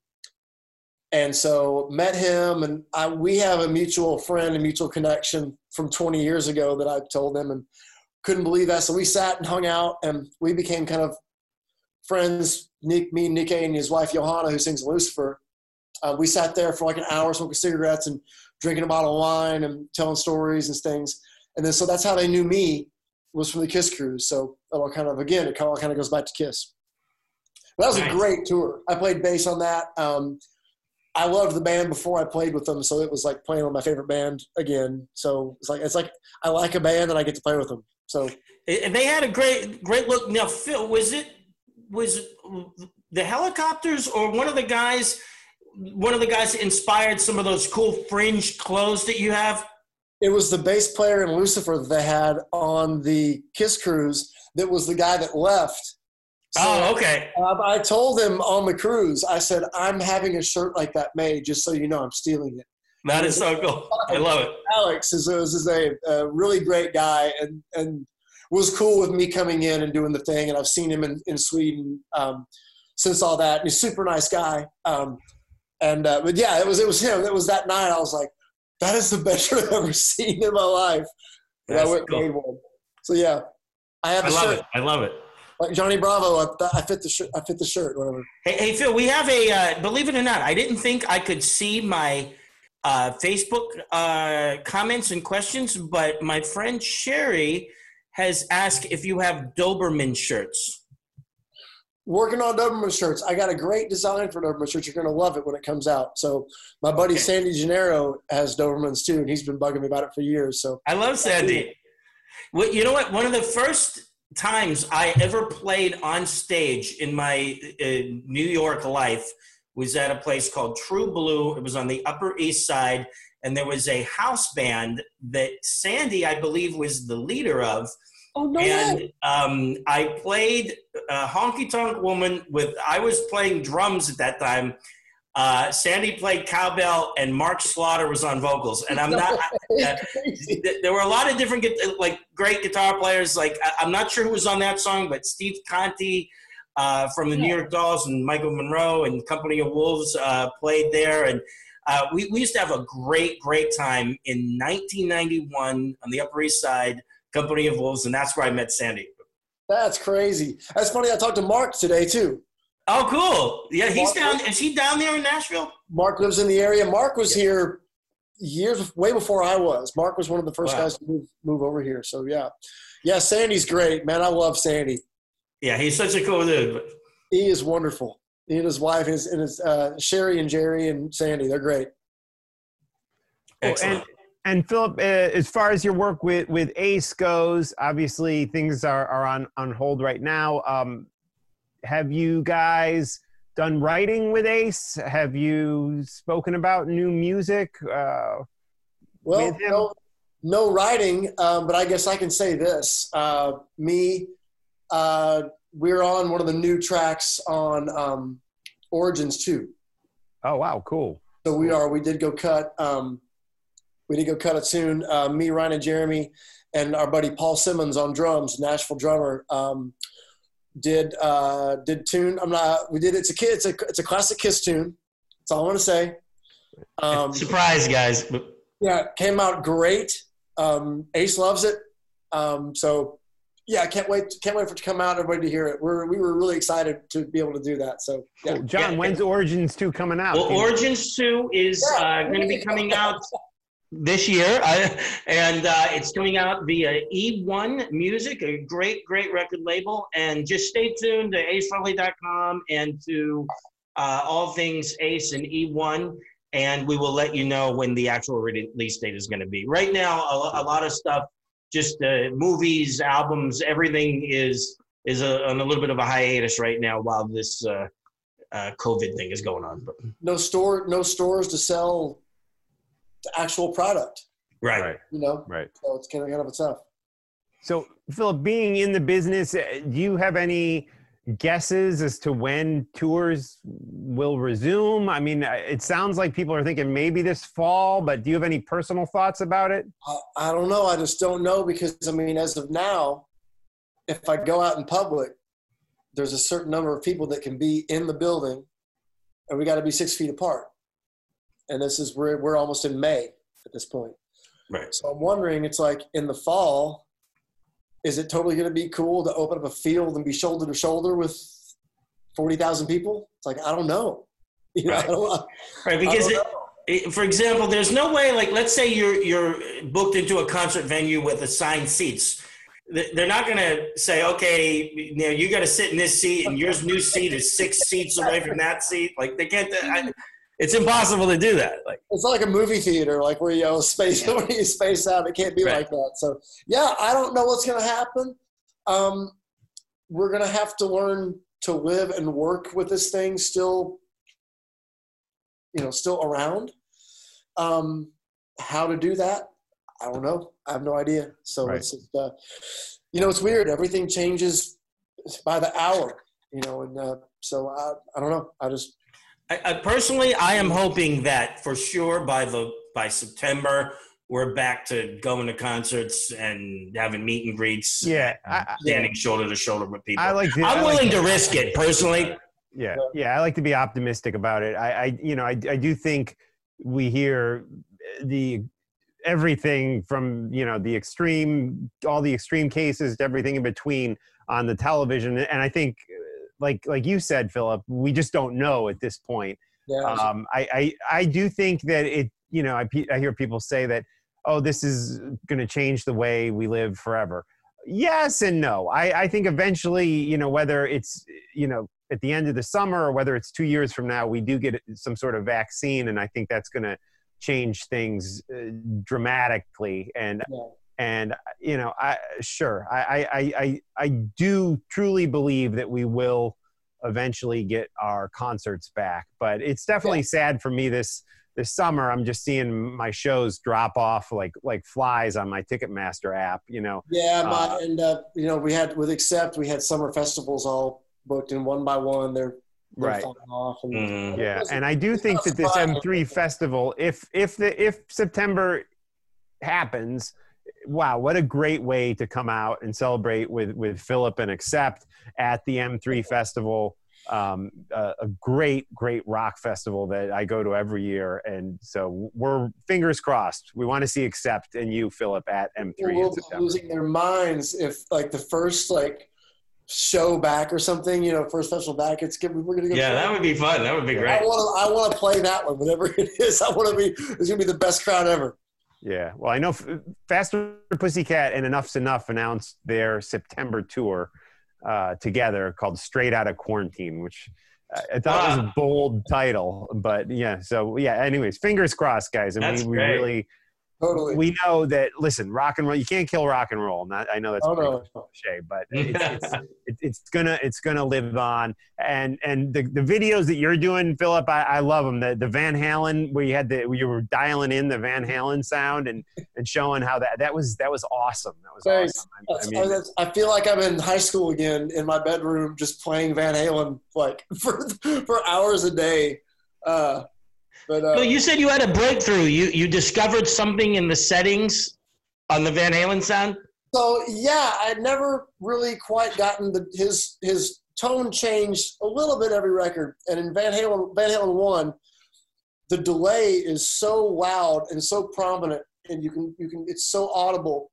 and so met him, and I, we have a mutual friend, a mutual connection from twenty years ago that I told him, and couldn't believe that. So we sat and hung out, and we became kind of friends, Nick, me, Nikke, and his wife, Johanna, who sings Lucifer. Uh, we sat there for like an hour smoking cigarettes and drinking a bottle of wine and telling stories and things. And then so that's how they knew me, was from the Kiss Cruise. So it all kind of, again, it all kind of goes back to Kiss. But that was nice. A great tour. I played bass on that. Um, I loved the band before I played with them, so it was like playing with my favorite band again. So it's like it's like I like a band and I get to play with them. So and they had a great great look. Now, Phil, was it was the Helicopters or one of the guys one of the guys that inspired some of those cool fringe clothes that you have? It was the bass player in Lucifer that they had on the Kiss Cruise that was the guy that left. So, oh, okay. Uh, I told him on the cruise, I said, I'm having a shirt like that made, just so you know I'm stealing it. That is so cool. I love it. Alex is, is a, a really great guy and, and was cool with me coming in and doing the thing. And I've seen him in, in Sweden um, since all that. And he's a super nice guy. Um, and uh, But, yeah, it was it was him. It was that night I was like, that is the best shirt I've ever seen in my life. And I went cool. made one. So, yeah. I have the I love shirt. it. I love it. Like Johnny Bravo, I, I fit the shirt. I fit the shirt, whatever. Hey, hey Phil, we have a. Uh, believe it or not, I didn't think I could see my uh, Facebook uh, comments and questions, but my friend Sherry has asked if you have Doberman shirts. working on Doberman shirts. I got a great design for Doberman shirts. You're going to love it when it comes out. So my buddy okay. Sandy Gennaro has Dobermans too, and he's been bugging me about it for years. So I love Sandy. Well, you know what? One of the first times I ever played on stage in my uh, New York life was at a place called True Blue. It was on the Upper East Side, and there was a house band that Sandy, I believe, was the leader of. Oh, no and way. Um, I played uh, Honky Tonk Woman with, I was playing drums at that time. Uh, Sandy played cowbell, and Mark Slaughter was on vocals. And I'm not, uh, there were a lot of different, like, great guitar players. Like, I'm not sure who was on that song, but Steve Conti uh, from the yeah. New York Dolls and Michael Monroe and Company of Wolves uh, played there. And uh, we, we used to have a great, great time in nineteen ninety-one on the Upper East Side, Company of Wolves, and that's where I met Sandy. That's crazy. That's funny. I talked to Mark today too. Oh, cool. Yeah, he's Mark, down. Is he down there in Nashville? Mark lives in the area. Mark was yeah. here years, way before I was. Mark was one of the first wow. guys to move, move over here. So yeah, yeah. Sandy's great, man. I love Sandy. Yeah, he's such a cool dude. He is wonderful. He and his wife, and his, and his uh, Sherry and Jerry and Sandy, they're great. Excellent. Oh, and- And Philip, uh, as far as your work with, with Ace goes, obviously things are, are on, on hold right now. Um, have you guys done writing with Ace? Have you spoken about new music uh, well, with him? No, no writing, um, but I guess I can say this. Uh, me, uh, we're on one of the new tracks on um, Origins two. Oh, wow, cool. So we are. We did go cut um, – We did go cut a tune. Uh, me, Ryan, and Jeremy, and our buddy Paul Simmons on drums, Nashville drummer, um, did uh, did tune. I'm not. We did. It's a kid. It's a it's a classic Kiss tune. That's all I want to say. Um, Surprise, guys! Yeah, came out great. Um, Ace loves it. Um, so yeah, I can't wait. Can't wait for it to come out. Everybody to hear it. We're we were really excited to be able to do that. So yeah. Cool. John, yeah, when's yeah. Origins two coming out? Well, Origins two is yeah. uh, going to be coming out this year, I, and uh, it's coming out via E one Music, a great, great record label. And just stay tuned to ace frehley dot com and to uh, all things Ace and E one, and we will let you know when the actual release date is going to be. Right now, a, a lot of stuff, just uh, movies, albums, everything is is a, on a little bit of a hiatus right now while this uh, uh, COVID thing is going on. But no store, no stores to sell the actual product. Right. You know? Right. So it's kind of, kind of tough. So, Philip, being in the business, do you have any guesses as to when tours will resume? I mean, it sounds like people are thinking maybe this fall, but do you have any personal thoughts about it? I, I don't know. I just don't know because, I mean, as of now, if I go out in public, there's a certain number of people that can be in the building, and we got to be six feet apart. And this is we're we're almost in May at this point. Right. So I'm wondering, it's like in the fall, is it totally going to be cool to open up a field and be shoulder to shoulder with forty thousand people? It's like, I don't know. You know, right. I don't, right. Because, I it, it, for example, there's no way, like, let's say you're you're booked into a concert venue with assigned seats. They're not going to say, okay, you know, you got to sit in this seat and your new seat is six seats away from that seat. Like, they can't. I, it's impossible to do that. Like, it's like a movie theater, like where you know, space where you space out. It can't be right. like that. So yeah, I don't know what's going to happen. Um, we're going to have to learn to live and work with this thing still, you know, still around. Um, how to do that, I don't know. I have no idea. So right. it's just, uh, you know, it's weird. Everything changes by the hour, you know, and uh, so I, I don't know. I just. I, I personally, I am hoping that for sure by the by September we're back to going to concerts and having meet and greets. Yeah, and I, standing yeah. shoulder to shoulder with people. I like. To, I'm I willing like to to, risk it personally. Yeah, yeah, I like to be optimistic about it. I, I you know, I, I do think we hear the everything from you know the extreme, all the extreme cases to everything in between on the television, and I think. Like like you said, Philip, we just don't know at this point. Yeah. Um, I, I I do think that it, you know, I, I hear people say that, oh, this is going to change the way we live forever. Yes and no. I, I think eventually, you know, whether it's you know, at the end of the summer or whether it's two years from now, we do get some sort of vaccine. And I think that's going to change things uh, dramatically. And, yeah. and, you know, I, sure. I, I, I, I do truly believe that we will eventually get our concerts back, but it's definitely yeah. sad for me this, this summer. I'm just seeing my shows drop off like, like flies on my Ticketmaster app, you know? Yeah. My, uh, and, uh, you know, we had with Accept, we had summer festivals all booked, and one by one, they're, they're right. falling off. And, mm-hmm. Yeah. And I do think that this M three festival, if, if the, if September happens, wow, what a great way to come out and celebrate with, with Philip and Accept at the M three festival. Um, a, a great, great rock festival that I go to every year. And so we're fingers crossed. We want to see Accept and you, Philip, at M three in September. People will be losing their minds if like the first like show back or something, you know, first festival back, it's good. We're going to go. Yeah, that would be fun. That would be great. I want to, I want to play that one, whatever it is. I want to be, it's going to be the best crowd ever. Yeah. Well, I know Faster Pussycat and Enough's Enough announced their September tour uh, together called Straight Outta Quarantine, which I thought wow. was a bold title, but yeah. So yeah, anyways, fingers crossed, guys. I mean, that's we great. really, Totally. we know that, listen, rock and roll, you can't kill rock and roll. Not, I know that's oh, pretty no. cliche, but it's, it's, it's, it's gonna, it's gonna live on. And, and the, the videos that you're doing, Philip, I, I love them. The, the Van Halen, where you had the, where you were dialing in the Van Halen sound and, and showing how that, that was, that was awesome. That was Thanks. awesome. I, I mean, I feel like I'm in high school again in my bedroom, just playing Van Halen, like for, for hours a day. Uh, But, uh, no, you said you had a breakthrough. You you discovered something in the settings on the Van Halen sound? So, yeah, I'd never really quite gotten the his his tone changed a little bit every record. And in Van Halen, Van Halen one, the delay is so loud and so prominent, and you can you can it's so audible,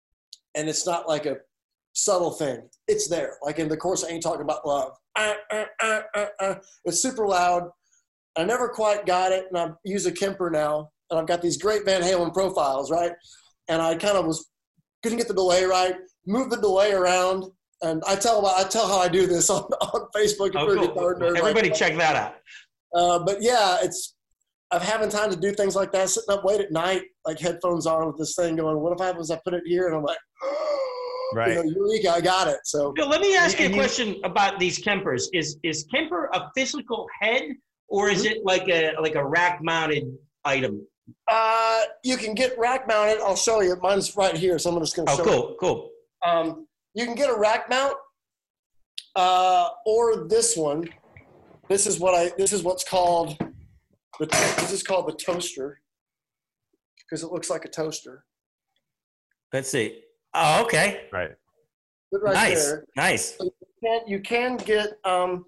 and it's not like a subtle thing. It's there. Like in The Course I Ain't Talking About Love. Uh, uh, uh, uh, uh. It's super loud. I never quite got it, and I use a Kemper now, and I've got these great Van Halen profiles, right? And I kind of was couldn't get the delay right, move the delay around, and I tell about I tell how I do this on, on Facebook. Oh, cool. Everybody like, check that out. Uh, but yeah, it's I'm having time to do things like that, sitting up late at night, like headphones on with this thing going, what if happens I put it here, and I'm like, right. You know, Eureka, I got it. So Bill, let me ask you a question about these Kempers. Is is Kemper a physical head? Or is it like a like a rack mounted item? Uh, you can get rack mounted. I'll show you. Mine's right here, so I'm just going to oh, show cool, you. Oh, cool, cool. Um, you can get a rack mount, uh, or this one. This is what I. This is what's called. The, this is called the toaster, because it looks like a toaster. Let's see. Oh, okay. Right. right nice. There. Nice. So you can you can get um.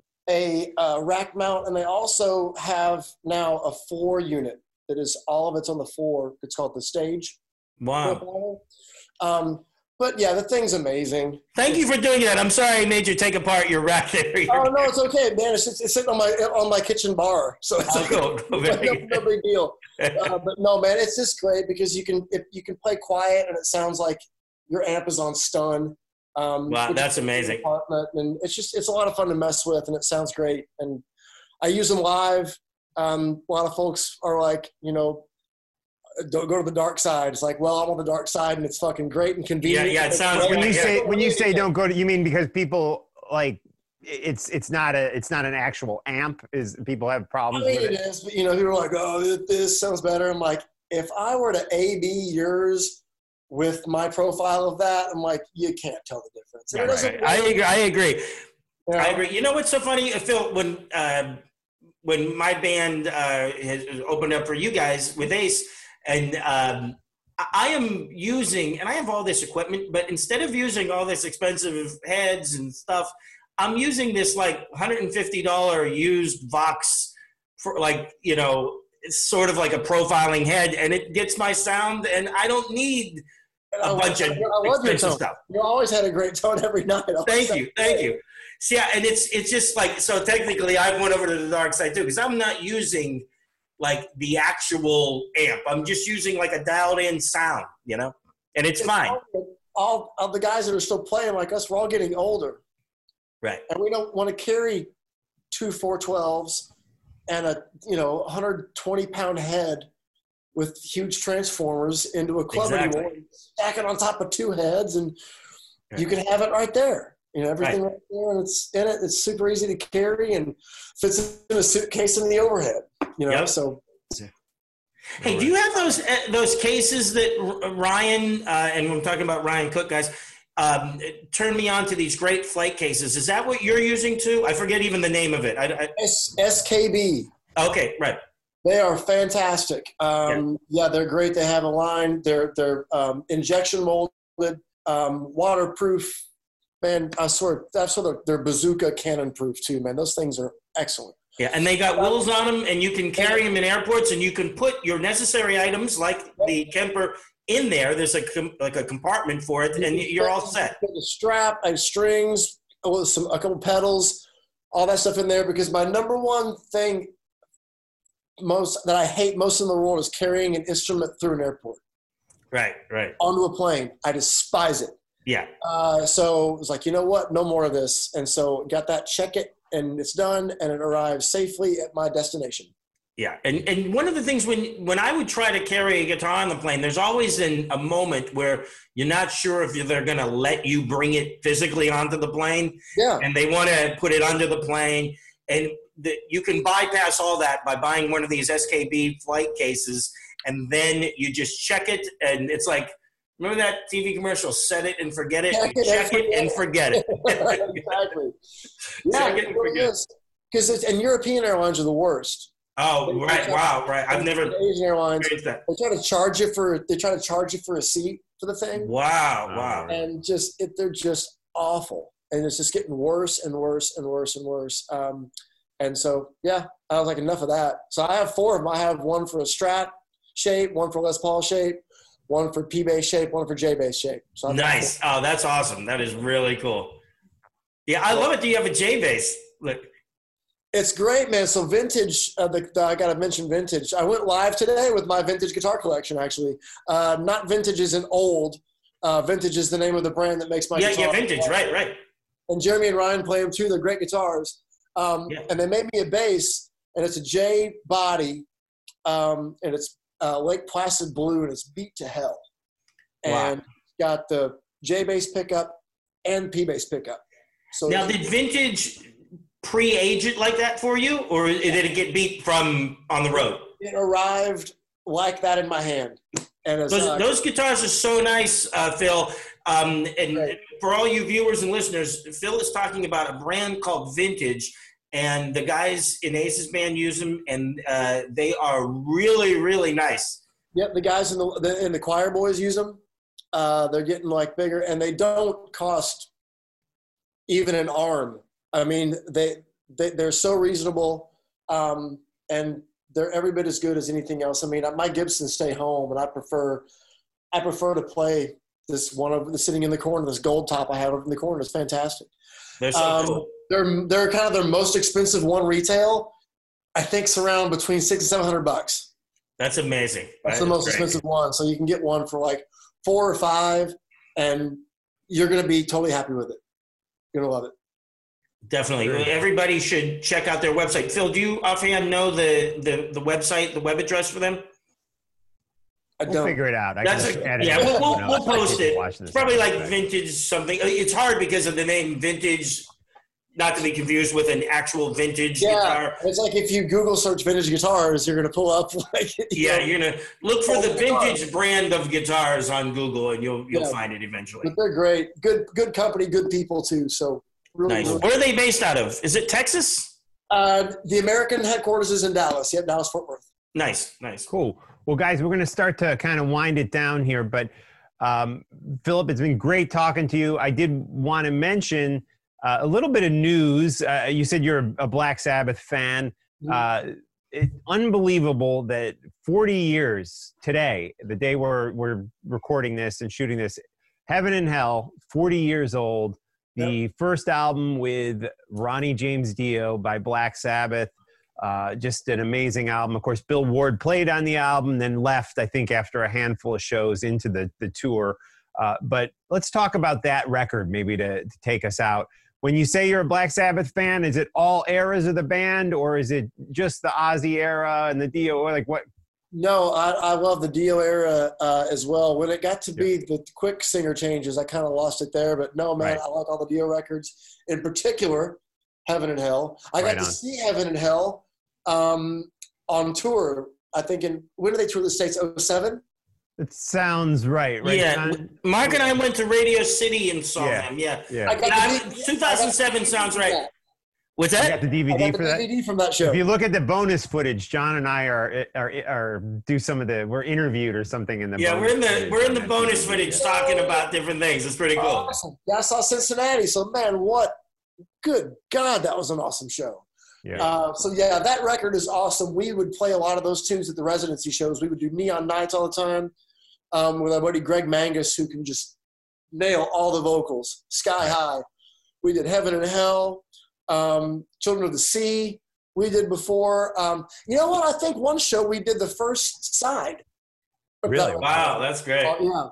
a uh, rack mount, and they also have now a floor unit that is all of it's on the floor. It's called the Stage. Wow. Um, but yeah, the thing's amazing. Thank you for doing that. I'm sorry I made you take apart your rack there. Oh no, it's okay, man. It's, it's sitting on my on my kitchen bar, so it's oh, like, cool. Cool. no, no big deal. Uh, but no, man, it's just great because you can if you can play quiet and it sounds like your amp is on stun. Um, wow, that's amazing. And it's just, it's a lot of fun to mess with, and it sounds great. And I use them live. Um, a lot of folks are like, you know, don't go to the dark side. It's like, well, I'm on the dark side, and it's fucking great and convenient. Yeah, yeah, it sounds when great. you yeah. say when you say don't go to, you mean because people like it's it's not a it's not an actual amp. Is people have problems I mean, with it? It is, but you know, people are like, oh, this sounds better. I'm like, if I were to A B yours with my profile of that, I'm like, you can't tell the difference. Yeah, right. I agree. I agree. You know? I agree. You know what's so funny, Phil? When uh, when my band uh, has opened up for you guys with Ace, and um, I am using, and I have all this equipment, but instead of using all this expensive heads and stuff, I'm using this like one hundred fifty dollars used Vox for like, you know, it's sort of like a profiling head, and it gets my sound, and I don't need a bunch of expensive stuff. You always had a great tone every night. Thank you, thank you. So yeah, and it's it's just like, so technically I went over to the dark side too, because I'm not using like the actual amp. I'm just using like a dialed in sound, you know, and it's, it's fine. All, all of the guys that are still playing like us, we're all getting older. Right. And we don't want to carry two four twelves and a, you know, one hundred twenty pound head with huge transformers into a club Exactly. anymore. Stack it on top of two heads, and you can have it right there. You know, everything right, right there, and it's in it. It's super easy to carry and fits in a suitcase in the overhead. You know, yep. so. Hey, do you have those uh, those cases that R- Ryan uh, and we're talking about Ryan Cook, guys? Um, turned me on to these great flight cases. Is that what you're using too? I forget even the name of it. I, I, S- SKB. Okay, right. They are fantastic. Um, yeah. yeah, they're great. They have a line. They're they're um, injection molded, um, waterproof. Man, I swear, that's sort of they're bazooka cannon proof too, man. Those things are excellent. Yeah, and they got wheels on them, and you can carry them in airports, and you can put your necessary items like the Kemper in there. There's a like a compartment for it, and you're all set. The strap and strings, with some a couple pedals, all that stuff in there. Because my number one thing, most that I hate most in the world, is carrying an instrument through an airport. Right, right. Onto a plane, I despise it. Yeah. Uh, so it was like, you know what? No more of this. And so got that, check it, and it's done, and it arrives safely at my destination. Yeah, and and one of the things when when I would try to carry a guitar on the plane, there's always an, a moment where you're not sure if they're going to let you bring it physically onto the plane. Yeah. And they want to put it under the plane. And the, you can bypass all that by buying one of these S K B flight cases, and then you just check it, and it's like, remember that T V commercial, set it and forget it? Check it, check it and forget it. Exactly. Yeah, check it and forget it. Because it's, and European airlines are the worst. Oh, they right. Wow, right. I've never Asian airlines. That. They try to charge you for, they try to charge you for a seat for the thing. Wow, wow. And just, it, they're just awful. And it's just getting worse and worse and worse and worse. Um, and so, yeah, I was like, enough of that. So I have four of them. I have one for a Strat shape, one for Les Paul shape, one for P-bass shape, one for J-bass shape. So nice. Oh, that's awesome. That is really cool. Yeah, I love it that you have a J-bass. Look. It's great, man. So vintage, uh, the, the, I got to mention vintage. I went live today with my vintage guitar collection, actually. Uh, not vintage as in old. Uh, vintage is the name of the brand that makes my yeah, guitar. Yeah, vintage, right, right. And Jeremy and Ryan play them too. They're great guitars. Um, yeah. And they made me a bass, and it's a J body, um, and it's uh, Lake Placid blue, and it's beat to hell. Wow. And got the J bass pickup and P bass pickup. So now, did vintage pre-age it like that for you, or did it get beat from on the road? It arrived like that in my hand. And those, uh, those guitars are so nice, uh, Phil. Um, and right. for all you viewers and listeners, Phil is talking about a brand called Vintage, and the guys in Ace's band use them, and uh, they are really, really nice. Yep, the guys in the, the in the choir boys use them. Uh, they're getting like bigger, and they don't cost even an arm. I mean, they, they they're so reasonable, um, and they're every bit as good as anything else. I mean, my Gibsons stay home, and I prefer I prefer to play this one of the sitting in the corner, this gold top I have in the corner. It's fantastic. They're so um, cool. They're they're kind of their most expensive one retail. I think it's around between six and seven hundred bucks. That's amazing. That's that the most great. expensive one. So you can get one for like four or five, and you're going to be totally happy with it. You're going to love it. Definitely. Everybody should check out their website. Phil, do you offhand know the, the, the website, the web address for them? I we'll don't. figure it out. I That's can a, edit yeah, it. we'll, we'll, You know, we'll post it. It's probably like episode. vintage something. It's hard because of the name Vintage, not to be confused with an actual vintage Yeah, guitar. it's like if you Google search vintage guitars, you're going to pull up like you Yeah, know, you're going to look for the vintage brand of guitars on Google, and you'll you'll Yeah. find it eventually. But they're great. Good good company, good people too. So really, Nice. really Where are they based out of? Is it Texas? Uh, the American headquarters is in Dallas. Yep, Dallas Fort Worth. Nice, nice. Cool. Well, guys, we're going to start to kind of wind it down here. But um, Philip, it's been great talking to you. I did want to mention uh, a little bit of news. Uh, you said you're a Black Sabbath fan. Uh, it's unbelievable that forty years today, the day we're we're recording this and shooting this, Heaven and Hell, forty years old. The yep. first album with Ronnie James Dio by Black Sabbath. Uh, just an amazing album. Of course, Bill Ward played on the album, then left, I think, after a handful of shows into the, the tour. Uh, but let's talk about that record maybe to, to take us out. when you say you're a Black Sabbath fan, is it all eras of the band, or is it just the Ozzy era and the Dio? Or like what? No, I, I love the Dio era uh, as well. When it got to be yeah. the quick singer changes, I kind of lost it there. But no, man, right. I like all the Dio records. In particular, Heaven and Hell. I right got on. to see Heaven and Hell um, on tour. I think in when did they tour the States? oh seven It sounds right, right? Yeah, John? Mark and I went to Radio City and saw Yeah. them. Yeah, Yeah. I got yeah the D V D. two thousand seven sounds right. What's You that? got the D V I D got the for that? D V D from that show. If you look at the bonus footage, John and I are are are do some of the we're interviewed or something in the Yeah, bonus we're in the footage we're in on the that bonus D V D, footage yeah. talking about different things. It's pretty cool. Awesome. Yeah, I saw Cincinnati. So, man, what? Good God, that was an awesome show. Yeah. Uh, so, yeah, that record is awesome. We would play a lot of those tunes at the residency shows. We would do Neon Nights all the time um, with our buddy Greg Mangus, who can just nail all the vocals, sky high. We did Heaven and Hell, um, Children of the Sea. We did before. Um, you know what? I think one show we did the first side. Really? Wow, that's great. Uh, yeah.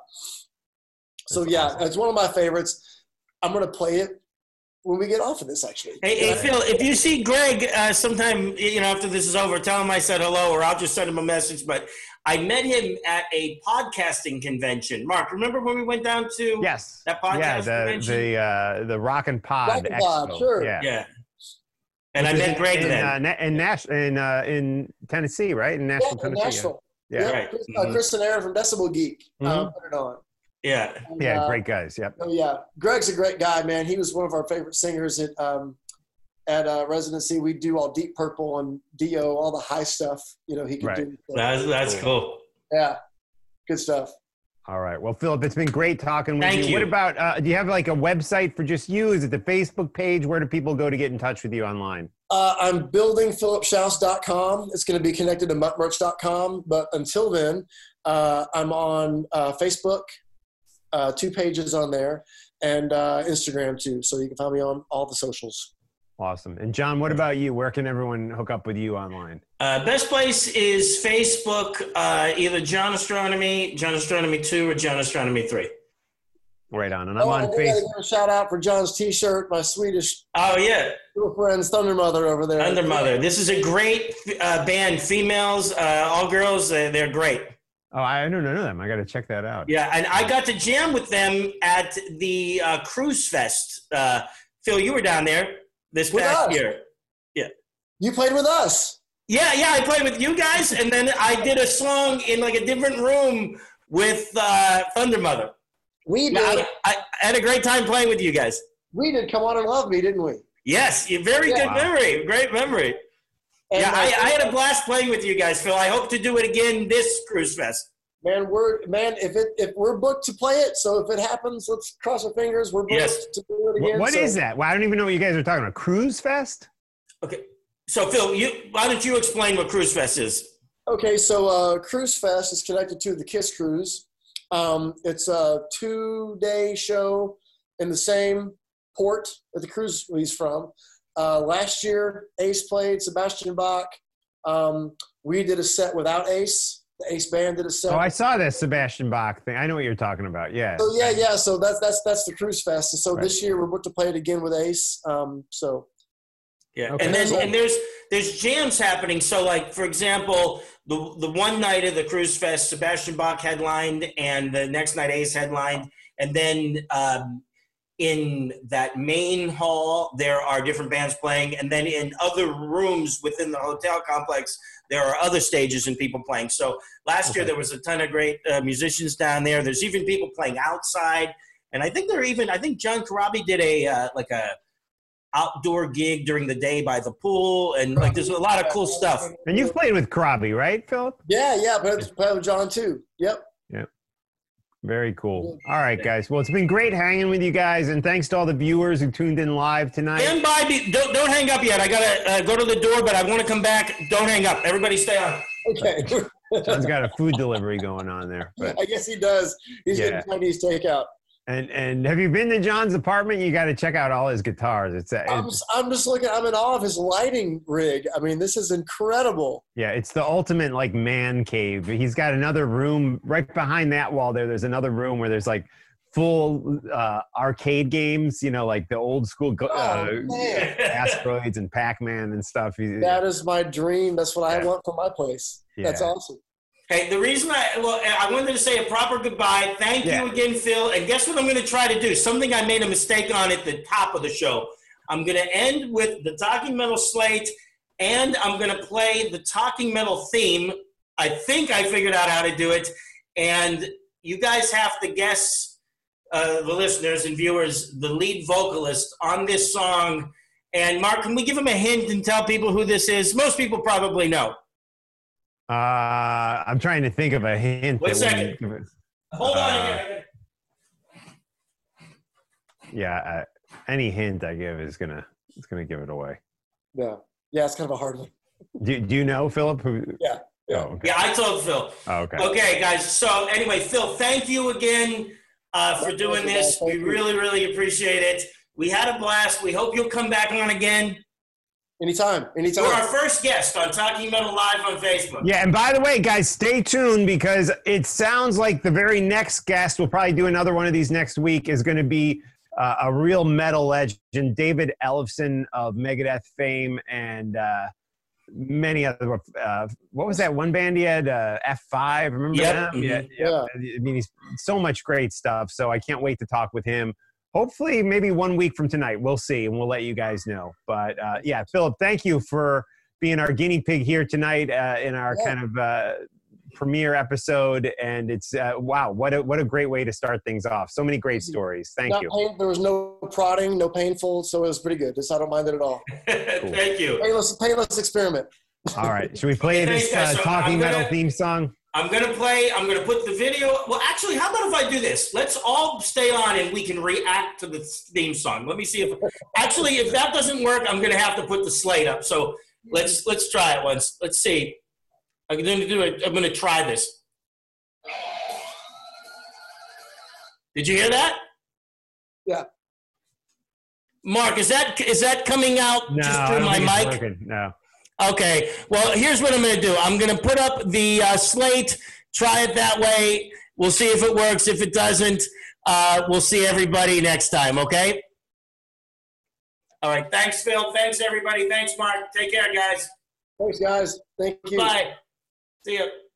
So, That's yeah, awesome. it's one of my favorites. I'm going to play it when we get off of this, actually. Hey, hey, Phil, if you see Greg uh, sometime, you know, after this is over, tell him I said hello, or I'll just send him a message. But I met him at a podcasting convention. Mark, remember when we went down to Yes. that podcast yeah, the convention? the uh, the Rock and Pod Rock and Pod, Expo. sure. Yeah. Yeah. And I Which is met in- Greg in, then. Uh, Na- in Nash in uh, in Tennessee, right? In Yeah, Nashville, in Tennessee. Nashville. Yeah. Yeah, Yeah. Right. Chris, uh, Mhm. Chris and Aaron from Decibel Geek uh, Mhm. put it on. yeah. And, Yeah, uh, great guys. Yep. Oh, yeah. Greg's a great guy, man. He was one of our favorite singers at um, at uh, residency. We do all Deep Purple and Dio, all the high stuff. You know, he could Right. do. So, That's, that's cool. yeah, good stuff. All right. Well, Philip, it's been great talking with Thank you. you. What about, uh, do you have like a website for just you? Is it the Facebook page? Where do people go to get in touch with you online? Uh, I'm building philip schaus dot com. It's going to be connected to mutt merch dot com. But until then, uh, I'm on uh, Facebook, uh, two pages on there, and uh, Instagram too. So you can find me on all the socials. Awesome. And John, what about you? Where can everyone hook up with you online? Uh, best place is Facebook, uh, either John Astronomy, John Astronomy two, or John Astronomy three. Right on. And I'm Oh, on I gotta Facebook. give a shout out for John's T-shirt, my Swedish Oh, yeah. little friends, Thunder Mother over there. Under Mother. This is a great uh, band. Females, uh, all girls, uh, they're great. Oh, I don't know them. I got to check that out. Yeah, and I got to jam with them at the uh, Cruise Fest. Uh, Phil, you were down there this With past us. year. You played with us. Yeah, yeah, I played with you guys, and then I did a song in like a different room with uh, Thunder Mother. We Yeah, did. I, I had a great time playing with you guys. We did Come On and Love Me, didn't we? Yes, you very Yeah. good memory. Great memory. And yeah, uh, I, I had a blast playing with you guys, Phil. I hope to do it again this Cruise Fest. man, we're man. If it if we're booked to play it, so if it happens, let's cross our fingers. We're booked Yes. to do it What, again. what so. is that? Well, I don't even know what you guys are talking about. Cruise Fest? Okay. So, Phil, you why don't you explain what Cruise Fest is? Okay, so uh, Cruise Fest is connected to the Kiss Cruise. Um, it's a two-day show in the same port that the cruise was from. Uh, last year, Ace played, Sebastian Bach. Um, we did a set without Ace. The Ace band did a set. Oh, I saw this Sebastian Bach thing. I know what you're talking about. Yeah. So yeah, yeah. So that's that's that's the Cruise Fest. And so Right. this year we're booked to play it again with Ace. Um, so Yeah, Okay. and then and there's there's jams happening. So, like for example, the the one night of the Cruise Fest, Sebastian Bach headlined, and the next night Ace headlined, and then um, in that main hall there are different bands playing, and then in other rooms within the hotel complex there are other stages and people playing. So last year Okay. there was a ton of great uh, musicians down there. There's even people playing outside, and I think there are even I think John Corabi did a uh, like a outdoor gig during the day by the pool, and like there's a lot of cool stuff. And you've played with Krabi, right, Philip? yeah, yeah. But play with John too. Yep. Very cool. All right, guys. Well, it's been great hanging with you guys, and thanks to all the viewers who tuned in live tonight. Stand by, be, don't, don't hang up yet. I gotta uh, go to the door, but I want to come back. Don't hang up. Everybody stay on. Okay. John's got a food delivery going on there. But I guess he does. He's Yeah. getting Chinese takeout. and and have you been to John's apartment? You got to check out all his guitars. It's, a, I'm, it's I'm just looking. I'm in awe of his lighting rig. I mean, this is incredible. yeah, it's the ultimate like man cave. He's got another room right behind that wall there. There's another room where there's like full uh, arcade games, you know, like the old school uh, Oh, Asteroids and Pac-Man and stuff. That is my dream. That's what I Yeah. want for my place. That's Yeah. awesome. Hey, the reason I well, I wanted to say a proper goodbye. Thank Yeah. you again, Phil. And guess what I'm going to try to do? Something I made a mistake on at the top of the show. I'm going to end with the Talking Metal slate, and I'm going to play the Talking Metal theme. I think I figured out how to do it. And you guys have to guess, uh, the listeners and viewers, the lead vocalist on this song. And Mark, can we give him a hint and tell people who this is? Most people probably know. Uh, I'm trying to think of a hint. One that second. wouldn't give it- Hold on Uh, again. Yeah, uh, any hint I give is gonna it's gonna give it away. Yeah. Yeah, it's kind of a hard one. Do, do you know Philip? Who? Yeah. Oh, okay. Yeah, I told Phil. Oh, okay. Okay, guys. So anyway, Phil, thank you again uh, for My doing pleasure, this. guys. Thank We you. really, really appreciate it. We had a blast. We hope you'll come back on again. Anytime. Anytime. You're our first guest on Talking Metal Live on Facebook. Yeah, and by the way, guys, stay tuned because it sounds like the very next guest, we'll probably do another one of these next week, is going to be uh, a real metal legend, David Ellefson of Megadeth fame and uh, many other. Uh, what was that one band he had? Uh, F five, remember Yep. them? Yeah, Mhm. yeah. I mean, he's so much great stuff, so I can't wait to talk with him. Hopefully, maybe one week from tonight. We'll see, and we'll let you guys know. But, uh, yeah, Philip, thank you for being our guinea pig here tonight uh, in our Yeah. kind of uh, premiere episode. And it's, uh, wow, what a, what a great way to start things off. So many great stories. Thank Not you. pain, there was no prodding, no painful, so it was pretty good. Just I don't mind it at all. Thank you. Painless, painless experiment. All right. Should we play Thanks, this guys. uh, So Talking I'm gonna- Metal theme song? I'm going to play. I'm going to put the video. Well, actually, how about if I do this? Let's all stay on and we can react to the theme song. Let me see if – actually, if that doesn't work, I'm going to have to put the slate up. So let's let's try it once. Let's see. I'm going to do it. I'm going to try this. Did you hear that? Yeah. Mark, is that is that coming out No, just I through don't my think it's mic? working. No. Okay, well, here's what I'm going to do. I'm going to put up the uh, slate, try it that way. We'll see if it works. If it doesn't, uh, we'll see everybody next time, okay? All right, thanks, Phil. Thanks, everybody. Thanks, Mark. Take care, guys. Thanks, guys. Thank you. Bye. See ya.